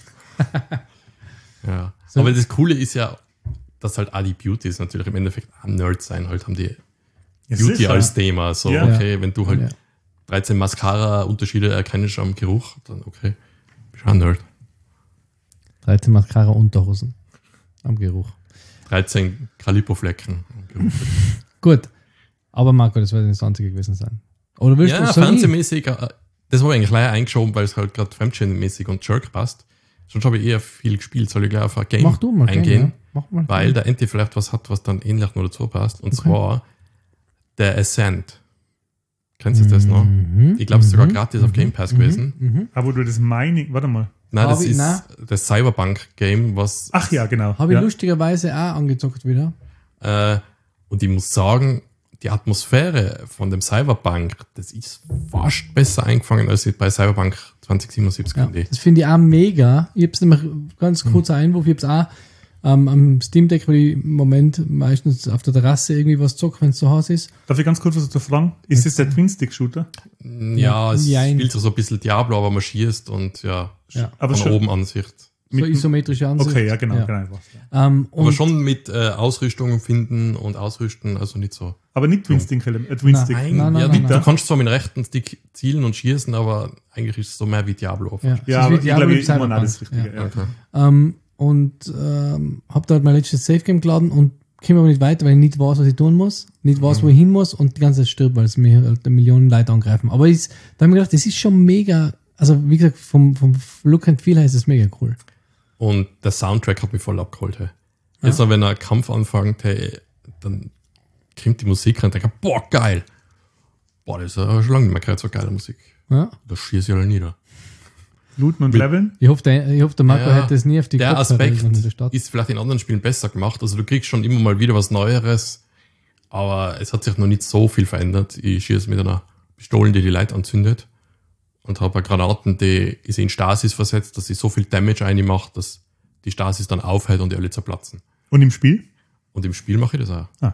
Ja. So. Aber das Coole ist ja, dass halt auch die Beauties natürlich im Endeffekt auch Nerds sein, halt haben die Ja, Beauty sicher. als Thema. So, Ja. okay, wenn du halt Ja. dreizehn Mascara-Unterschiede erkennst am Geruch, dann okay, bist du auch ein Nerd. dreizehn Mascara Unterhosen. Am Geruch. dreizehn Calippo-Flecken am Geruch. Gut. Aber Marco, das wird das einzige gewesen sein. Oder willst Ja, du so fernsehmäßig, äh, das habe ich eigentlich leider eingeschoben, weil es halt gerade Fremdschämen-mäßig und Jerk passt. Sonst habe ich eher viel gespielt. Soll ich gleich auf ein Game Mach du mal eingehen? gerne, ja. Mach mal Weil gerne. der Enti vielleicht was hat, was dann ähnlich nur dazu passt. Und Okay. zwar der Ascent. Kennst du das noch? Mhm. Ich glaube, es ist sogar Mhm. gratis auf Game Pass gewesen. Mhm. Aber du das Mining, warte mal. Nein, das Hab ich- ist nein. das Cyberpunk-Game, was. Ach ja, genau. Habe ich ja. lustigerweise auch angezockt wieder. Äh, und ich muss sagen, die Atmosphäre von dem Cyberpunk, das ist fast besser eingefangen als bei Cyberpunk zwanzig siebenundsiebzig. Ja, finde ich. das finde ich auch mega. Ich habe es nämlich, ganz kurzer Einwurf, ich habe es auch ähm, am Steam Deck, weil ich im Moment meistens auf der Terrasse irgendwie was zocke, wenn es zu Hause ist. Darf ich ganz kurz was dazu fragen? Ist das der Twin-Stick-Shooter? Ja, es Jein. spielt sich so ein bisschen Diablo, aber man schießt und ja, Ja. Aber von schon- oben Ansicht. So Mit- isometrische Ansicht. Okay, ja, genau. Ja. genau was, ja. Ähm, Aber und schon mit äh, Ausrüstung finden und ausrüsten, also nicht so. Aber nicht Twin-Stick, äh, Twin-Stick. Nein, nein, ja, nein, du nein. kannst zwar mit dem rechten Stick zielen und schießen, aber eigentlich ist es so mehr wie Diablo. ja, Ja, es ist aber wie ich Diablo glaube, im ich immer noch Cyberpunk. das Richtige. Ja. Okay. Ähm, und ähm, habe da halt mein letztes Safe Game geladen und komme aber nicht weiter, weil ich nicht weiß, was ich tun muss, nicht weiß, wo ich hin muss und die ganze Zeit stirb, weil es mir halt Millionen Leute angreifen. Aber ich, da habe ich mir gedacht, das ist schon mega, also wie gesagt, vom, vom Look and Feel her ist es mega cool. Und der Soundtrack hat mich voll abgeholt. Hey. Jetzt, noch, wenn ein Kampf anfängt, hey, dann kommt die Musik rein und denke, boah, geil. Boah, das ist ja schon lange nicht mehr gehört, so geile Musik. Ja? Da schießt ich alle nieder. Looten und Mit- Leveln? Ich hoffe, der, ich hoffe, der Marco Ja, hätte es nie auf die Der Kopfhörer Aspekt in der Stadt. ist vielleicht in anderen Spielen besser gemacht. Also du kriegst schon immer mal wieder was Neueres, aber es hat sich noch nicht so viel verändert. Ich schieße mit einer Pistole, die die Leute anzündet und habe Granaten, die ist in Stasis versetzt, dass sie so viel Damage einmacht, dass die Stasis dann aufhält und die alle zerplatzen. Und im Spiel? Und im Spiel mache ich das auch. Ah.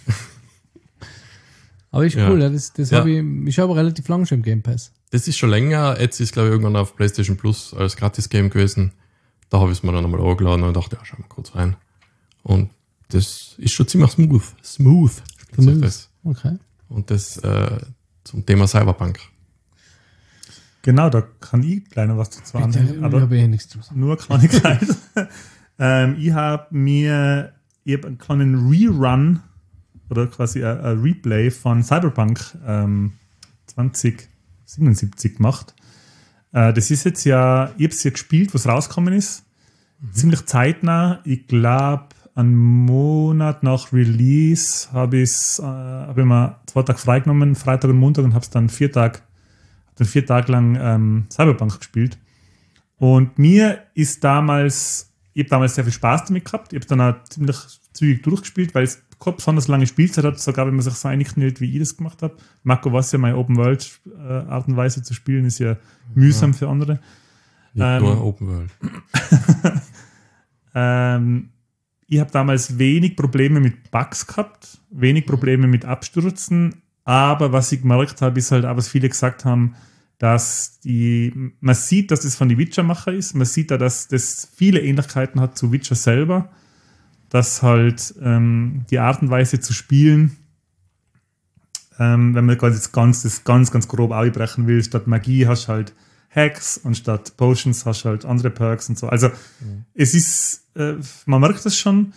Aber ist Ja. cool, ja. das, das Ja. habe ich, ich habe relativ lange schon im Game Pass. Das ist schon länger. Jetzt ist, glaube ich, irgendwann auf PlayStation Plus als Gratis-Game gewesen. Da habe ich es mir dann einmal angeladen und dachte, ja, schauen wir kurz rein. Und das ist schon ziemlich smooth. Smooth. spielt sich das. Okay. Und das äh, zum Thema Cyberpunk. Genau, da kann ich gleich noch was dazu Bitte, anhängen. ich Aber habe eh nichts zu sagen. nur eine Kleinigkeit. ähm, ich habe mir ich hab einen kleinen Rerun oder quasi ein, ein Replay von Cyberpunk ähm, zwanzig siebenundsiebzig gemacht. Äh, das ist jetzt ja, ich habe es ja gespielt, was rausgekommen ist. Mhm. Ziemlich zeitnah. Ich glaube, einen Monat nach Release habe ich äh, hab ich mir zwei Tage freigenommen, Freitag und Montag, und habe es dann vier Tage dann vier Tage lang ähm, Cyberpunk gespielt. Und mir ist damals, ich habe damals sehr viel Spaß damit gehabt. Ich habe es dann auch ziemlich zügig durchgespielt, weil es keine besonders lange Spielzeit hat, sogar wenn man sich so einknillt, wie ich das gemacht habe. Marco weiß ja, meine Open-World-Art und Weise zu spielen ist ja mühsam ja. für andere. Nicht ähm, nur Open World. ähm, ich habe damals wenig Probleme mit Bugs gehabt, wenig Probleme mit Abstürzen. Aber was ich gemerkt habe, ist halt auch, was viele gesagt haben, dass die, man sieht, dass das von den Witcher-Macher ist. Man sieht da, dass das viele Ähnlichkeiten hat zu Witcher selber. Dass halt ähm, die Art und Weise zu spielen, ähm, wenn man jetzt ganz, das ganz, ganz grob aufbrechen will, statt Magie hast du halt Hacks und statt Potions hast du halt andere Perks und so. Also mhm. es ist, äh, man merkt das schon.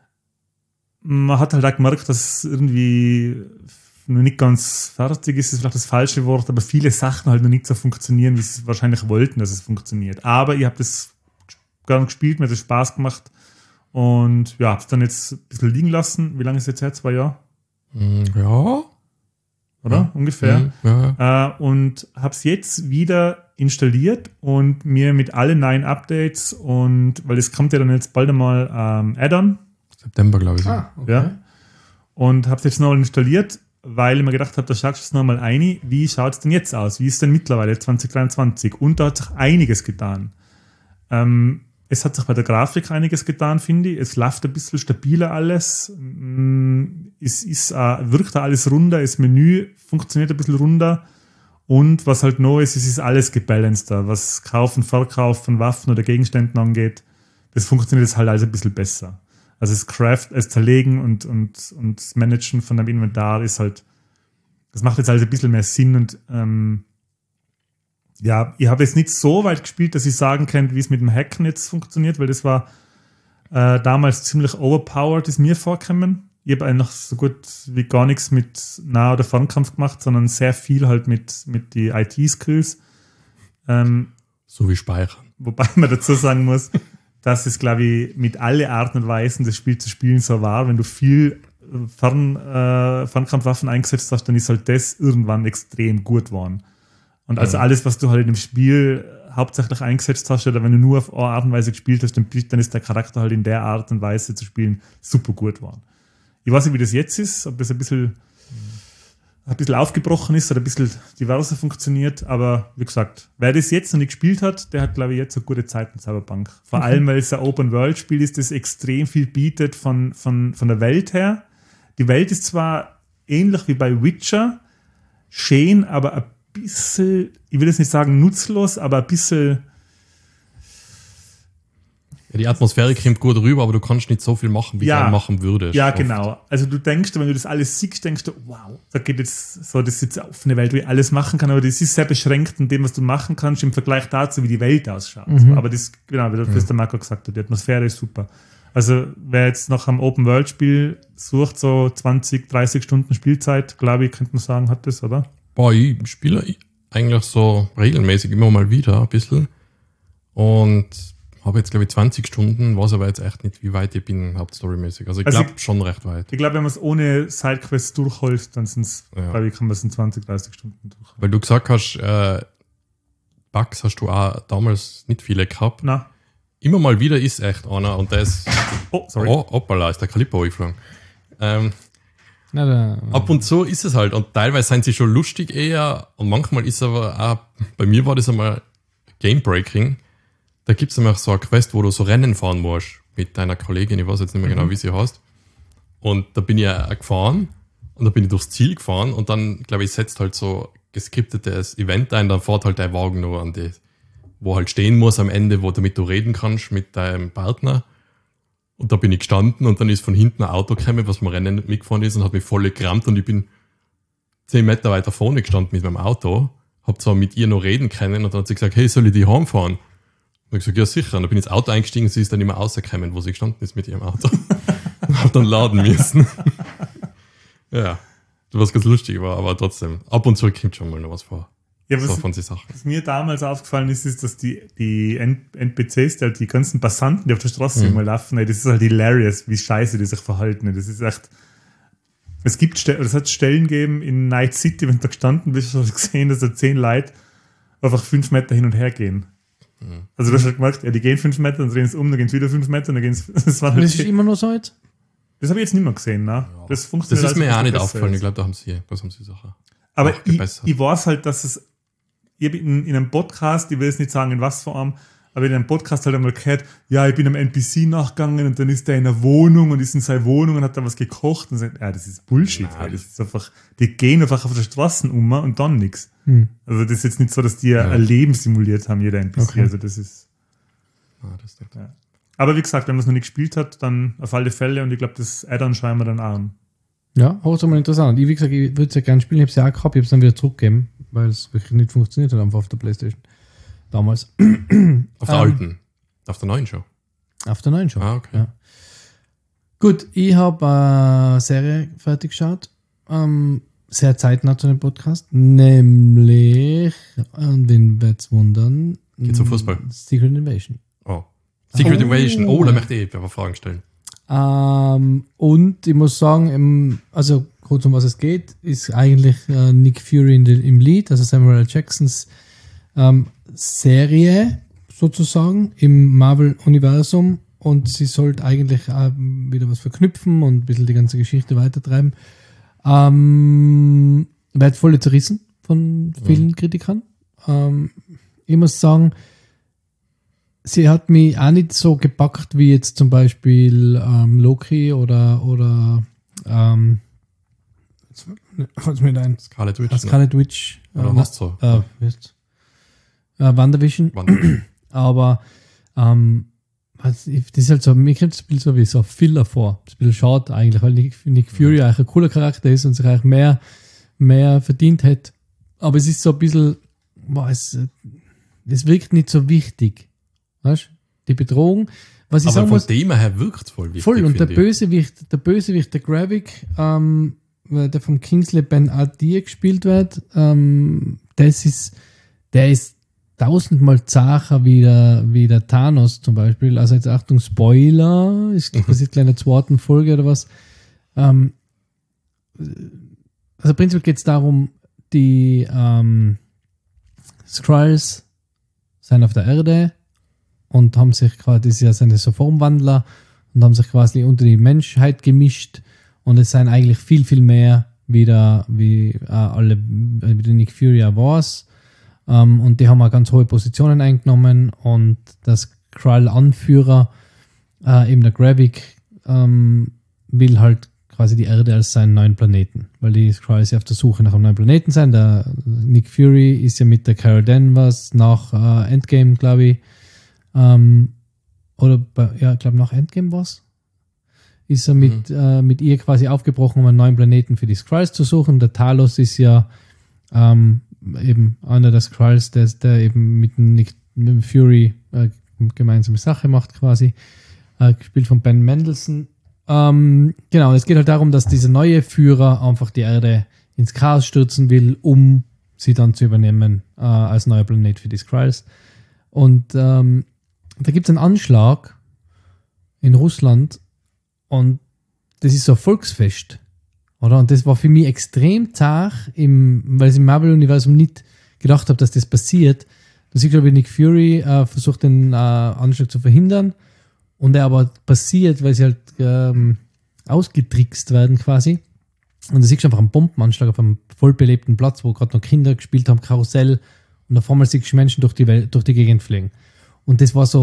Man hat halt auch gemerkt, dass irgendwie noch nicht ganz fertig ist, ist vielleicht das falsche Wort, aber viele Sachen halt noch nicht so funktionieren, wie sie wahrscheinlich wollten, dass es funktioniert. Aber ich habe das gerne gespielt, mir hat das Spaß gemacht und ja, habe es dann jetzt ein bisschen liegen lassen. Wie lange ist es jetzt her? Zwei Jahre? Ja. Oder? Ja. Ungefähr. Ja. Äh, und habe es jetzt wieder installiert und mir mit allen neuen Updates und, weil es kommt ja dann jetzt bald einmal ähm, Add-on. September, glaube ich. So. Ah, okay. Ja. Und habe es jetzt nochmal installiert, weil ich mir gedacht habe, da schaust du es nochmal ein, wie schaut es denn jetzt aus? Wie ist denn mittlerweile zwanzig dreiundzwanzig? Und da hat sich einiges getan. Ähm, es hat sich bei der Grafik einiges getan, finde ich. Es läuft ein bisschen stabiler alles. Es ist, äh, wirkt da alles runder. Das Menü funktioniert ein bisschen runder. Und was halt neu ist, es ist alles gebalanceder. Was Kaufen, Verkauf von Waffen oder Gegenständen angeht, das funktioniert jetzt halt alles ein bisschen besser. Also das Craft, das Zerlegen und, und, und das Managen von dem Inventar ist halt, das macht jetzt alles ein bisschen mehr Sinn und ähm, ja, ich habe jetzt nicht so weit gespielt, dass ich sagen kann, wie es mit dem Hacken jetzt funktioniert, weil das war äh, damals ziemlich overpowered, ist mir vorgekommen. Ich habe eigentlich so gut wie gar nichts mit Nah- oder Fernkampf gemacht, sondern sehr viel halt mit, mit die I T-Skills. Ähm, so wie Speichern. Wobei man dazu sagen muss, dass es, glaube ich, mit allen Arten und Weisen das Spiel zu spielen so war. Wenn du viel Fern, äh, Fernkampfwaffen eingesetzt hast, dann ist halt das irgendwann extrem gut geworden. Und also mhm. alles, was du halt im Spiel hauptsächlich eingesetzt hast, oder wenn du nur auf eine Art und Weise gespielt hast, dann, dann ist der Charakter halt in der Art und Weise zu spielen super gut geworden. Ich weiß nicht, wie das jetzt ist, ob das ein bisschen, mhm. ein bisschen aufgebrochen ist oder ein bisschen diverser funktioniert, aber wie gesagt, wer das jetzt noch nicht gespielt hat, der hat, glaube ich, jetzt eine gute Zeit mit Cyberpunk. Vor okay. allem, weil es ein Open-World-Spiel ist, das extrem viel bietet von, von, von der Welt her. Die Welt ist zwar ähnlich wie bei Witcher, schön, aber ein bisschen, ich will jetzt nicht sagen nutzlos, aber ein bisschen. Ja, die Atmosphäre kommt gut rüber, aber du kannst nicht so viel machen, wie ja, du machen würdest. Ja, oft. Genau. Also du denkst, wenn du das alles siehst, denkst du, wow, da geht jetzt so, das ist jetzt eine offene Welt, wo ich alles machen kann, aber das ist sehr beschränkt in dem, was du machen kannst, im Vergleich dazu, wie die Welt ausschaut. Mhm. Aber das, genau, wie das mhm. der Marco gesagt hat, die Atmosphäre ist super. Also wer jetzt noch am Open-World-Spiel sucht, so zwanzig, dreißig Stunden Spielzeit, glaube ich, könnte man sagen, hat das, oder? Boah, ich spiele eigentlich so regelmäßig immer mal wieder ein bisschen und habe jetzt, glaube ich, zwanzig Stunden, weiß aber jetzt echt nicht, wie weit ich bin, hauptstorymäßig. Also ich also glaube schon recht weit. Ich glaube, wenn man es ohne Sidequests durchholt, dann sind es, ja. glaube ich, kann man es in zwanzig, dreißig Stunden durchholen. Weil du gesagt hast, äh, Bugs hast du auch damals nicht viele gehabt. Nein. Immer mal wieder ist echt einer und der ist. Oh, sorry. Oh, hoppala, ist der Calippo geflogen. Ähm, Na, da, ab und zu ist es halt. Und teilweise sind sie schon lustig eher. Und manchmal ist aber auch, bei mir war das einmal Game-Breaking. Da gibt es nämlich so eine Quest, wo du so Rennen fahren musst. mit deiner Kollegin, ich weiß jetzt nicht mehr genau, Mhm. wie sie heißt. Und da bin ich ja gefahren und da bin ich durchs Ziel gefahren und dann, glaube ich, setzt halt so geskriptetes Event ein, dann fährt halt dein Wagen nur an die, wo halt stehen muss am Ende, wo damit du reden kannst mit deinem Partner. Und da bin ich gestanden und dann ist von hinten ein Auto gekommen, was mir Rennen nicht mitgefahren ist und hat mich voll gerammt und ich bin zehn Meter weiter vorne gestanden mit meinem Auto, hab zwar mit ihr noch reden können und dann hat sie gesagt, hey, soll ich die heimfahren? Und ich gesagt, ja sicher. Und dann bin ich ins Auto eingestiegen und sie ist dann immer rausgekommen, wo sie gestanden ist mit ihrem Auto. Und hab dann laden müssen. Ja, was ganz lustig war, aber trotzdem, ab und zu kommt schon mal noch was vor. Ja, So was, von den Sachen. was mir damals aufgefallen ist, ist, dass die, die N P Cs, die, halt die ganzen Passanten, die auf der Straße Mhm. immer laufen, ey, das ist halt hilarious, wie scheiße die sich verhalten. ey. Das ist echt. Es gibt Ste- oder es hat Stellen gegeben in Night City, wenn du da gestanden bist, hast du gesehen, dass da zehn Leute einfach fünf Meter hin und her gehen. Mhm. Also du hast halt gemerkt, ja, die gehen fünf Meter, dann drehen sie um, dann gehen sie wieder fünf Meter, dann gehen sie. Das war halt Das ist immer noch so jetzt? Das habe ich jetzt nicht mehr gesehen, ne? Das funktioniert Das ist alles mir ein auch bisschen nicht besser aufgefallen. Ich jetzt. glaube, da haben sie, das haben sie Sachen. Aber auch ich, gebessert. ich weiß halt, dass es, ich habe in, in einem Podcast, ich will jetzt nicht sagen, in was vor allem, aber in einem Podcast halt einmal gehört, ja, ich bin einem N P C nachgegangen und dann ist der in einer Wohnung und ist in seiner Wohnung und hat da was gekocht und sagt, ja, das ist Bullshit. Nein. Hey. Das ist einfach, die gehen einfach auf der Straße um und dann nichts. Hm. Also das ist jetzt nicht so, dass die Ja. ein Leben simuliert haben, jeder N P C. Okay. Also das ist. Ah, das nicht. Ja. Aber wie gesagt, wenn man es noch nicht gespielt hat, dann auf alle Fälle und ich glaube, das Add-on schauen wir dann an. Ja, auch mal interessant. Ich, wie gesagt, ich würde es ja gerne spielen, ich habe es ja auch gehabt, ich habe es dann wieder zurückgegeben, weil es wirklich nicht funktioniert hat, einfach auf der Playstation. Damals. Auf der Ähm, alten. Auf der neuen schon. Auf der neuen schon. Ah, okay. Ja. Gut, ich habe eine Serie fertig geschaut, ähm, sehr zeitnah zu dem Podcast, nämlich, und wen wird's wundern? Geht's um Fußball? Secret Invasion. Oh. Secret Oh. Invasion. Oh, da möchte ich aber Fragen stellen. Ähm, und ich muss sagen, im, also kurz um was es geht, ist eigentlich äh, Nick Fury in de, im Lead, also Samuel L. Jacksons ähm, Serie sozusagen im Marvel-Universum und sie sollte eigentlich äh, wieder was verknüpfen und ein bisschen die ganze Geschichte weitertreiben. Ähm, wird voll zerrissen von vielen Mhm. Kritikern. Ähm, ich muss sagen, sie hat mich auch nicht so gepackt wie jetzt zum Beispiel ähm, Loki oder oder ähm, jetzt fällt's mir ein Scarlet Witch. äh, Scarlet Witch Ne? Oder äh, hast du so? äh, wie heißt's? äh, WandaVision, Wann- aber ähm, was- ich- das ist halt so, mir kommt das Bild so wie so ein Filler vor. Das ist ein bisschen schade eigentlich, weil Nick, Nick Fury eigentlich ein cooler Charakter ist und sich eigentlich mehr, mehr verdient hätte. Aber es ist so ein bisschen, boah, es, es wirkt nicht so wichtig. Weißt du? Die Bedrohung. Was ich Aber sagen vom muss, Thema her wirkt es voll wichtig. voll. Und der finde ich. Bösewicht, der Bösewicht, der Gravik, ähm, der vom Kingsley Ben Adir gespielt wird, ähm, das ist, der ist tausendmal zacher wie der, wie der Thanos zum Beispiel. Also jetzt Achtung, Spoiler, ist, das ist gleich in der zweiten Folge oder was. Ähm, also prinzipiell geht es darum, die ähm, Skrulls sind auf der Erde und haben sich quasi, das ist ja seine so Formwandler und haben sich quasi unter die Menschheit gemischt und es sind eigentlich viel, viel mehr wieder, wie äh, alle, wie der Nick Fury auch war's. Ähm, und die haben auch ganz hohe Positionen eingenommen und das Skrull-Anführer, äh, eben der Gravik, ähm, will halt quasi die Erde als seinen neuen Planeten, weil die Skrulls ja auf der Suche nach einem neuen Planeten sind. Der Nick Fury ist ja mit der Carol Danvers nach äh, Endgame, glaube ich, ähm, oder bei, ja, ich glaube nach Endgame war's, ist er mit, Mhm. äh, mit ihr quasi aufgebrochen, um einen neuen Planeten für die Skrulls zu suchen. Der Talos ist ja ähm, eben einer der Skrulls, der, der eben mit dem Nick mit dem Fury äh, gemeinsame Sache macht quasi, äh, gespielt von Ben Mendelsohn. Ähm, genau, es geht halt darum, dass dieser neue Führer einfach die Erde ins Chaos stürzen will, um sie dann zu übernehmen äh, als neuer Planet für die Skrulls. Und ähm, da gibt es einen Anschlag in Russland und das ist so ein Volksfest, oder? Und das war für mich extrem zart, im, weil ich im Marvel-Universum nicht gedacht habe, dass das passiert. Da sieht, glaube ich, Nick Fury äh, versucht, den äh, Anschlag zu verhindern und er aber passiert, weil sie halt ähm, ausgetrickst werden quasi. Und da siehst du einfach einen Bombenanschlag auf einem vollbelebten Platz, wo gerade noch Kinder gespielt haben, Karussell, und auf einmal siehst du Menschen durch die Welt, durch die Gegend fliegen. Und das war so,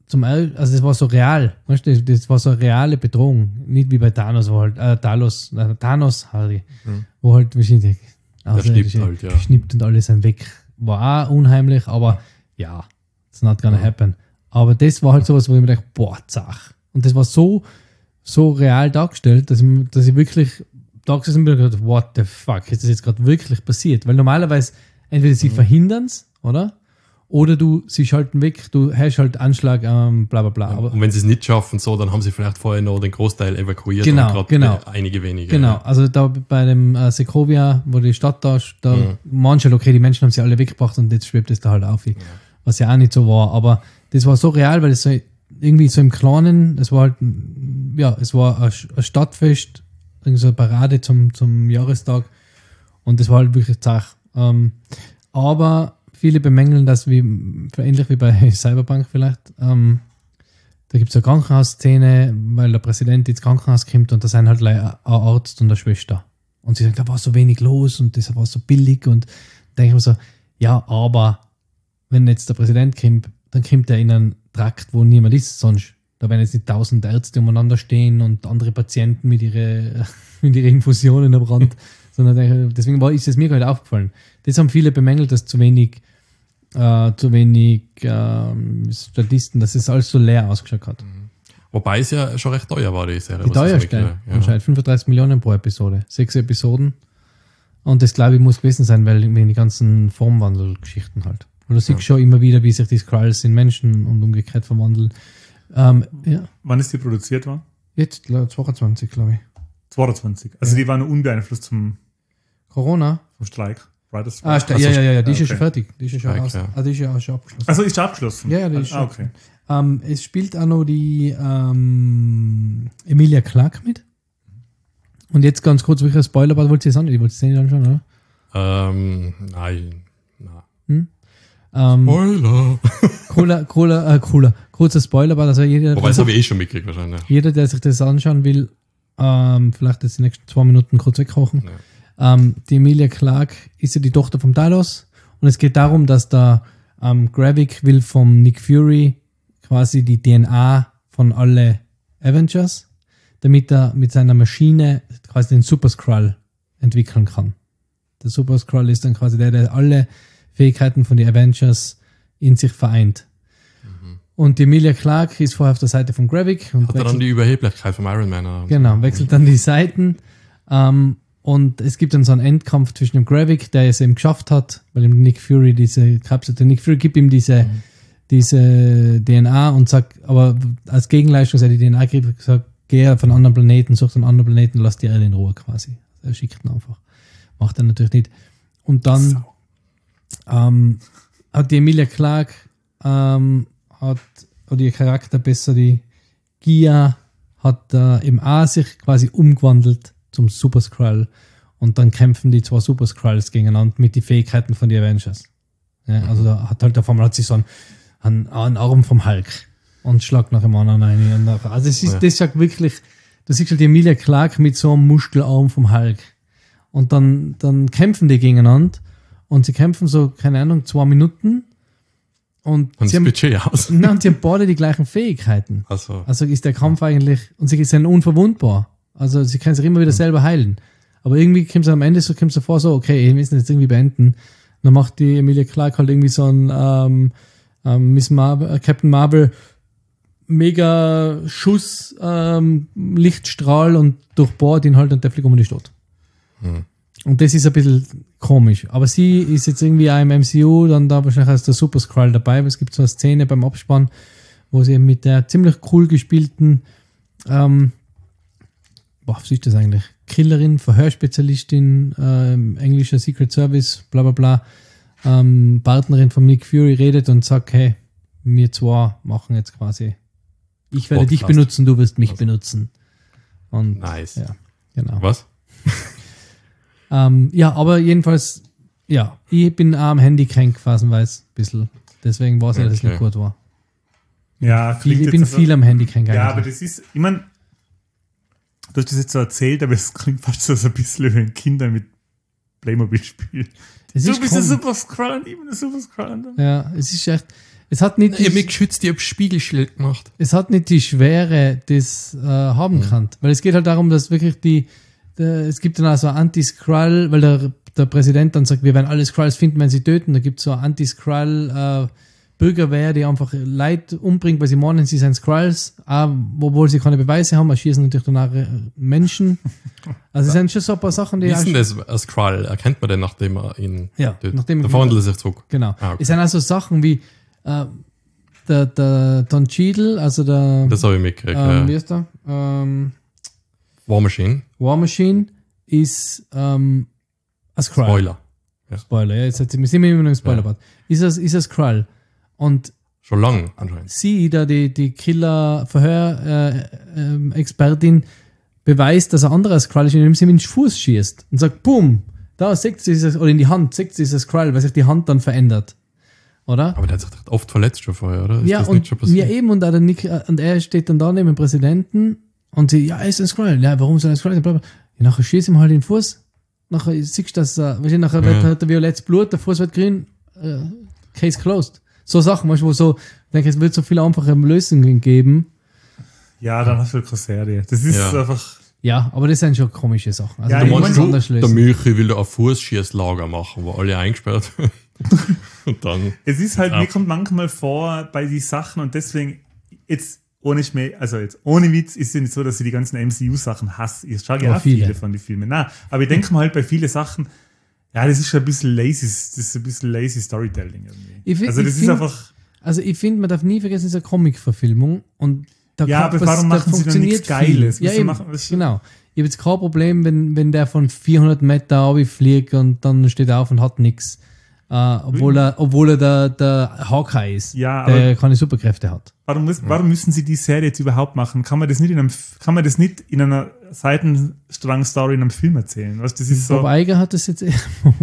zum El- also das war so real, weißt du, das war so eine reale Bedrohung. Nicht wie bei Thanos, wo halt, äh, Talos, äh, Thanos, Harry, Mhm. wo halt verschiedene schnippt halt, ja. geschnippt und alle sind weg. War auch unheimlich, aber ja, it's not gonna Ja. happen. Aber das war halt sowas, wo ich mir dachte, boah, zach. Und das war so, so real dargestellt, dass ich, dass ich wirklich da gesessen bin und gedacht, what the fuck, ist das jetzt gerade wirklich passiert? Weil normalerweise entweder sie Mhm. verhindern es, oder? Oder du, sie schalten weg, du hast halt Anschlag, ähm, bla bla bla. Aber Und wenn sie es nicht schaffen, so, dann haben sie vielleicht vorher noch den Großteil evakuiert Genau, und gerade genau. einige wenige. genau, also da bei dem äh, Segovia, wo die Stadt da, da Mhm. manche, okay, die Menschen haben sie alle weggebracht und jetzt schwebt es da halt auf, was ja auch nicht so war. Aber das war so real, weil es so irgendwie so im Kleinen, es war halt, ja, es war ein, ein Stadtfest, irgendwie so eine Parade zum, zum Jahrestag und das war halt wirklich zach. Ähm, aber viele bemängeln das wie, ähnlich wie bei Cyberpunk vielleicht. Ähm, da gibt es eine Krankenhausszene, weil der Präsident ins Krankenhaus kommt und da sind halt like ein Arzt und eine Schwester. Und sie sagt, da war so wenig los und das war so billig und denke ich mir so, ja, aber wenn jetzt der Präsident kommt, dann kommt er in einen Trakt, wo niemand ist sonst. Da werden jetzt nicht tausend Ärzte umeinander stehen und andere Patienten mit ihren mit ihre Infusionen am Rand. Sondern denke ich, deswegen war, ist es mir gerade aufgefallen. Das haben viele bemängelt, dass zu wenig, äh, zu wenig ähm, Statisten, dass es alles so leer ausgeschaut hat. Wobei es ja schon recht teuer war, die Serie. Die was ich so teuerste, mitgekriegt habe. anscheinend fünfunddreißig Millionen pro Episode. Sechs Episoden. Und das, glaube ich, muss gewesen sein, weil wegen die ganzen Formwandelgeschichten halt. Und du siehst Ja. schon immer wieder, wie sich die Skrulls in Menschen und umgekehrt verwandeln. Ähm, ja, Wann ist die produziert worden? jetzt zweiundzwanzig, glaube ich. zweiundzwanzig. Also die waren nur unbeeinflusst zum, Corona? vom Streik. Writers' Ah, Strike. sta- ja, ja, ja, ja, die ist ja okay. schon fertig. Die ist ja schon, Strike, aus, ja. ah, die ist ja auch schon abgeschlossen. Also ist abgeschlossen? Ja, ja, die ist ah, okay. Ähm, es spielt auch noch die ähm, Emilia Clarke mit. Und jetzt ganz kurz, welcher Spoiler war, wollt ihr es anschauen? Ich wollte es nicht anschauen, oder? Ähm, nein. nein. Ähm, Spoiler. cooler, cooler, äh, cooler. Kurzer Spoiler war, also jeder, Wobei, das habe ich eh schon mitgekriegt wahrscheinlich. jeder, der sich das anschauen will, ähm, vielleicht jetzt die nächsten zwei Minuten kurz wegkochen. Ja. Ähm, die Emilia Clarke ist ja die Tochter von Talos und es geht darum, dass der ähm, Gravik will vom Nick Fury quasi die D N A von alle Avengers, damit er mit seiner Maschine quasi den Super Skrull entwickeln kann. Der Super Skrull ist dann quasi der, der alle Fähigkeiten von den Avengers in sich vereint. Mhm. Und die Emilia Clarke ist vorher auf der Seite von Gravik und Hat er dann wechselt, die Überheblichkeit vom Iron Man? oder? genau, wechselt dann die Seiten. Ähm, und es gibt dann so einen Endkampf zwischen dem Gravik, der es eben geschafft hat, weil ihm Nick Fury diese Kapsel, der Nick Fury gibt ihm diese, Mhm. diese D N A und sagt, aber als Gegenleistung, dass er die D N A gibt, gesagt, geh auf einen anderen Planeten, such einen anderen Planeten, lass die Erde in Ruhe quasi. Er schickt ihn einfach. Macht er natürlich nicht. Und dann ähm, hat die Emilia Clarke ähm, hat, oder ihr Charakter besser, die Gia, hat äh, im A sich quasi umgewandelt zum Super Skrull und dann kämpfen die zwei Super Skrulls gegeneinander mit den Fähigkeiten von den Avengers. Ja, also da hat halt auf einmal hat sie so einen, einen, einen Arm vom Hulk und schlagt nach dem anderen rein. Und nach, also es ist, Ja. das sagt wirklich, du siehst halt die Emilia Clarke mit so einem Muskelarm vom Hulk. Und dann, dann kämpfen die gegeneinander und sie kämpfen so, keine Ahnung, zwei Minuten und, Und sie das haben, Budget aus. nein, und sie haben beide die gleichen Fähigkeiten. Also, Also ist der Kampf eigentlich, und sie sind unverwundbar. Also sie können sich immer wieder selber heilen. Aber irgendwie kommt es am Ende so, kommt es vor, so, okay, wir müssen jetzt irgendwie beenden. Dann macht die Emilia Clarke halt irgendwie so ein ähm, ähm, Miss Marvel, äh, Captain Marvel mega Schuss, ähm, Lichtstrahl und durchbohrt ihn halt und der fliegt um und ist tot. Hm. Und das ist ein bisschen komisch. Aber sie ist jetzt irgendwie auch im M C U, dann da wahrscheinlich als der Super Skrull dabei, weil es gibt so eine Szene beim Abspann, wo sie mit der ziemlich cool gespielten ähm, boah, was ist das eigentlich? Killerin, Verhörspezialistin, ähm, englischer Secret Service, bla bla bla, ähm, Partnerin von Nick Fury redet und sagt, hey, wir zwei machen jetzt quasi, ich werde dich Podcast. benutzen, du wirst mich Also. benutzen. Und nice. ja, genau. Was? Ähm, ja, aber jedenfalls, ja, ich bin auch am Handy kränk phasenweise ein bisschen. Deswegen weiß ich, dass es Okay. nicht gut war. Ja, Viel, klingt ich jetzt bin also- viel am Handy kränk Ja, aber eigentlich. das ist, ich meine, du hast das jetzt so erzählt, aber es klingt fast so ein bisschen wie ein Kinder mit Playmobil spielen. Es Du ist bist ein komisch. Super Skrull und ich bin ein Super Skrull. Ja, es ist echt, Es hat nicht, Ich habe mich die, geschützt, ich habe Spiegelschild gemacht. es hat nicht die Schwere, das äh, haben Mhm. kann. Weil es geht halt darum, dass wirklich die, der, es gibt dann auch so Anti-Skrull, weil der, der Präsident dann sagt, wir werden alle Skrulls finden, wenn sie töten. Da gibt es so Anti-Skrull äh, Bürgerwehr, die einfach Leute umbringt, weil sie meinen, sie sind Skrulls, auch, obwohl sie keine Beweise haben, erschießen natürlich dann auch äh, Menschen. Also es sind schon so ein paar Sachen, die Wie ist denn auch- das, ein Skrull? Erkennt man den, nachdem er ihn Ja, tötet? nachdem- Da verwandelt er sich zurück. Genau. Ah, okay. Es sind also Sachen wie äh, der, der Don Cheadle, also der Das habe ich mitgekriegt. ähm, wie ja. ist der? Ähm, War Machine. War Machine ist ähm, ein Skrull. Spoiler. Spoiler, ja, jetzt hat sie, wir sind immer noch im Spoiler-Part. Ist es ist ein Skrull. Und Schon lang anscheinend. sie, da die, die Killer-Verhör-Expertin, beweist, dass ein anderer Skrull ist, indem sie ihm in den Fuß schießt und sagt, boom, da sieht sie es, oder in die Hand, sieht sie es Skrull, weil sich die Hand dann verändert. Oder? Aber der hat sich doch oft verletzt schon vorher, oder? Ist Ja, das und nicht schon passiert? mir eben, und, auch der Nick, und er steht dann da neben dem Präsidenten und sie, ja, er ist ein Skrull. Ja, warum soll er ein Skrull sein? Blablabla. Ja, nachher schießt ihm halt in den Fuß. Nachher siehst du, dass er, weißt du, nachher Ja. wird, hat er violettes Blut, der Fuß wird grün, äh, Case closed. So Sachen, weißt du, wo so, ich denke, es wird so viele einfache Lösungen geben. Ja, dann hast du keine Serie. Das ist Ja. einfach. Ja, aber das sind schon komische Sachen. Also, Ja, da ich muss mein, man Du, anders der lösen. Milchi will da ein Fußschießlager machen, wo alle eingesperrt werden. Und dann. Es ist halt, Ja. mir kommt manchmal vor bei die Sachen und deswegen, jetzt ohne Schmäh, also jetzt ohne Witz, ist es nicht so, dass ich die ganzen M C U-Sachen hasse. Ich schaue ja Aber auch viele. viele. von den Filmen. Na, aber ich denke mal halt bei vielen Sachen, ja, das ist schon ein bisschen lazy, das ist ein bisschen lazy Storytelling irgendwie. Ich fi- also ich das ist find- einfach, Also ich finde, man darf nie vergessen, es ist eine Comic-Verfilmung und da Ja, aber warum da machen sie dann nichts funktioniert Geiles? viel. Ja, Wieso eben, machen- was- genau. Ich habe jetzt kein Problem, wenn, wenn der von vierhundert Meter fliegt und dann steht er auf und hat nichts. Äh, obwohl er, obwohl er der, der Hawkeye ist, Ja, der keine Superkräfte hat. warum, muss, warum müssen sie die Serie jetzt überhaupt machen? Kann man das nicht in einem, kann man das nicht in einer Seitenstrang-Story in einem Film erzählen? Weißt, das ist Bob so, Iger hat das jetzt eh,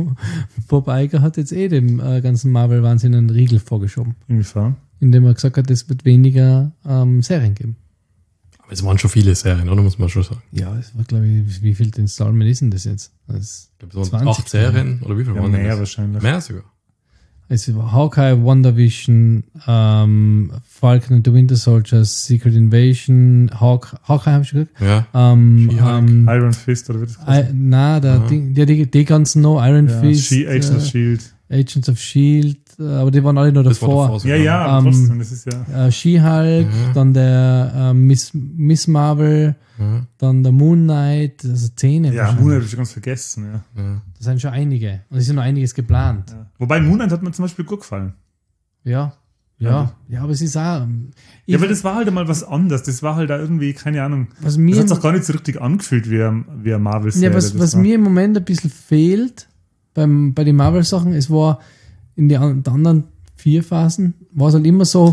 Bob Iger hat jetzt eh dem äh, ganzen Marvel-Wahnsinn einen Riegel vorgeschoben, inwiefern? indem er gesagt hat, es wird weniger ähm, Serien geben. Aber es waren schon viele Serien, oder? Muss man schon sagen. Ja, es war, glaube ich, wie viel Installment ist denn das jetzt? Das Ich glaube, es waren zwanzig acht Serien, oder wie viel Ja, waren denn mehr das? wahrscheinlich. Mehr sogar. Es war Hawkeye, WandaVision, ähm, Falcon and the Winter Soldier, Secret Invasion, Hawk, Hawkeye habe ich schon gesagt. Ja. Ähm, She-Hulk. ähm, Iron Fist oder wie das I, heißt? na, der Aha. Ding, ja, die, die ganzen noch, Iron Ja, Fist, She, Agents of äh, Shield. Agents of Shield, äh, aber die waren alle noch Das war davor. davor sogar. Ja, ja, aber Ähm, trotzdem, das ist ja. Äh, She-Hulk, Ja. dann der äh, Miss, Miss Marvel, Ja, dann der Moon Knight, also Zähne. Ja, Moon Knight habe ich schon ganz vergessen, ja. ja. Das sind schon einige. Und es ist ja noch einiges geplant. ja. Wobei Moon Knight hat mir zum Beispiel gut gefallen. Ja. Ja, ja, aber es ist auch. ähm, Ich, Ja, aber das war halt einmal was anderes. Das war halt da irgendwie, keine Ahnung. was Das mir, hat sich auch gar nicht so richtig angefühlt wie ein, wie ein Marvel-Serie. ja, was, Das was war- mir im Moment ein bisschen fehlt beim, bei den Marvel-Sachen, es war in den an- den anderen vier Phasen, war es halt immer so,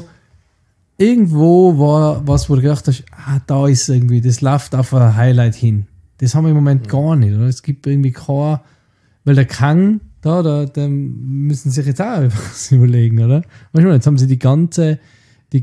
irgendwo war was, wo du gedacht hast, ah, da ist irgendwie, das läuft auf ein Highlight hin. Das haben wir im Moment gar nicht, oder? Es gibt irgendwie kein, weil der Kang, da, da, da müssen sie sich jetzt auch was überlegen, oder? Weißt du, jetzt haben sie die ganze, die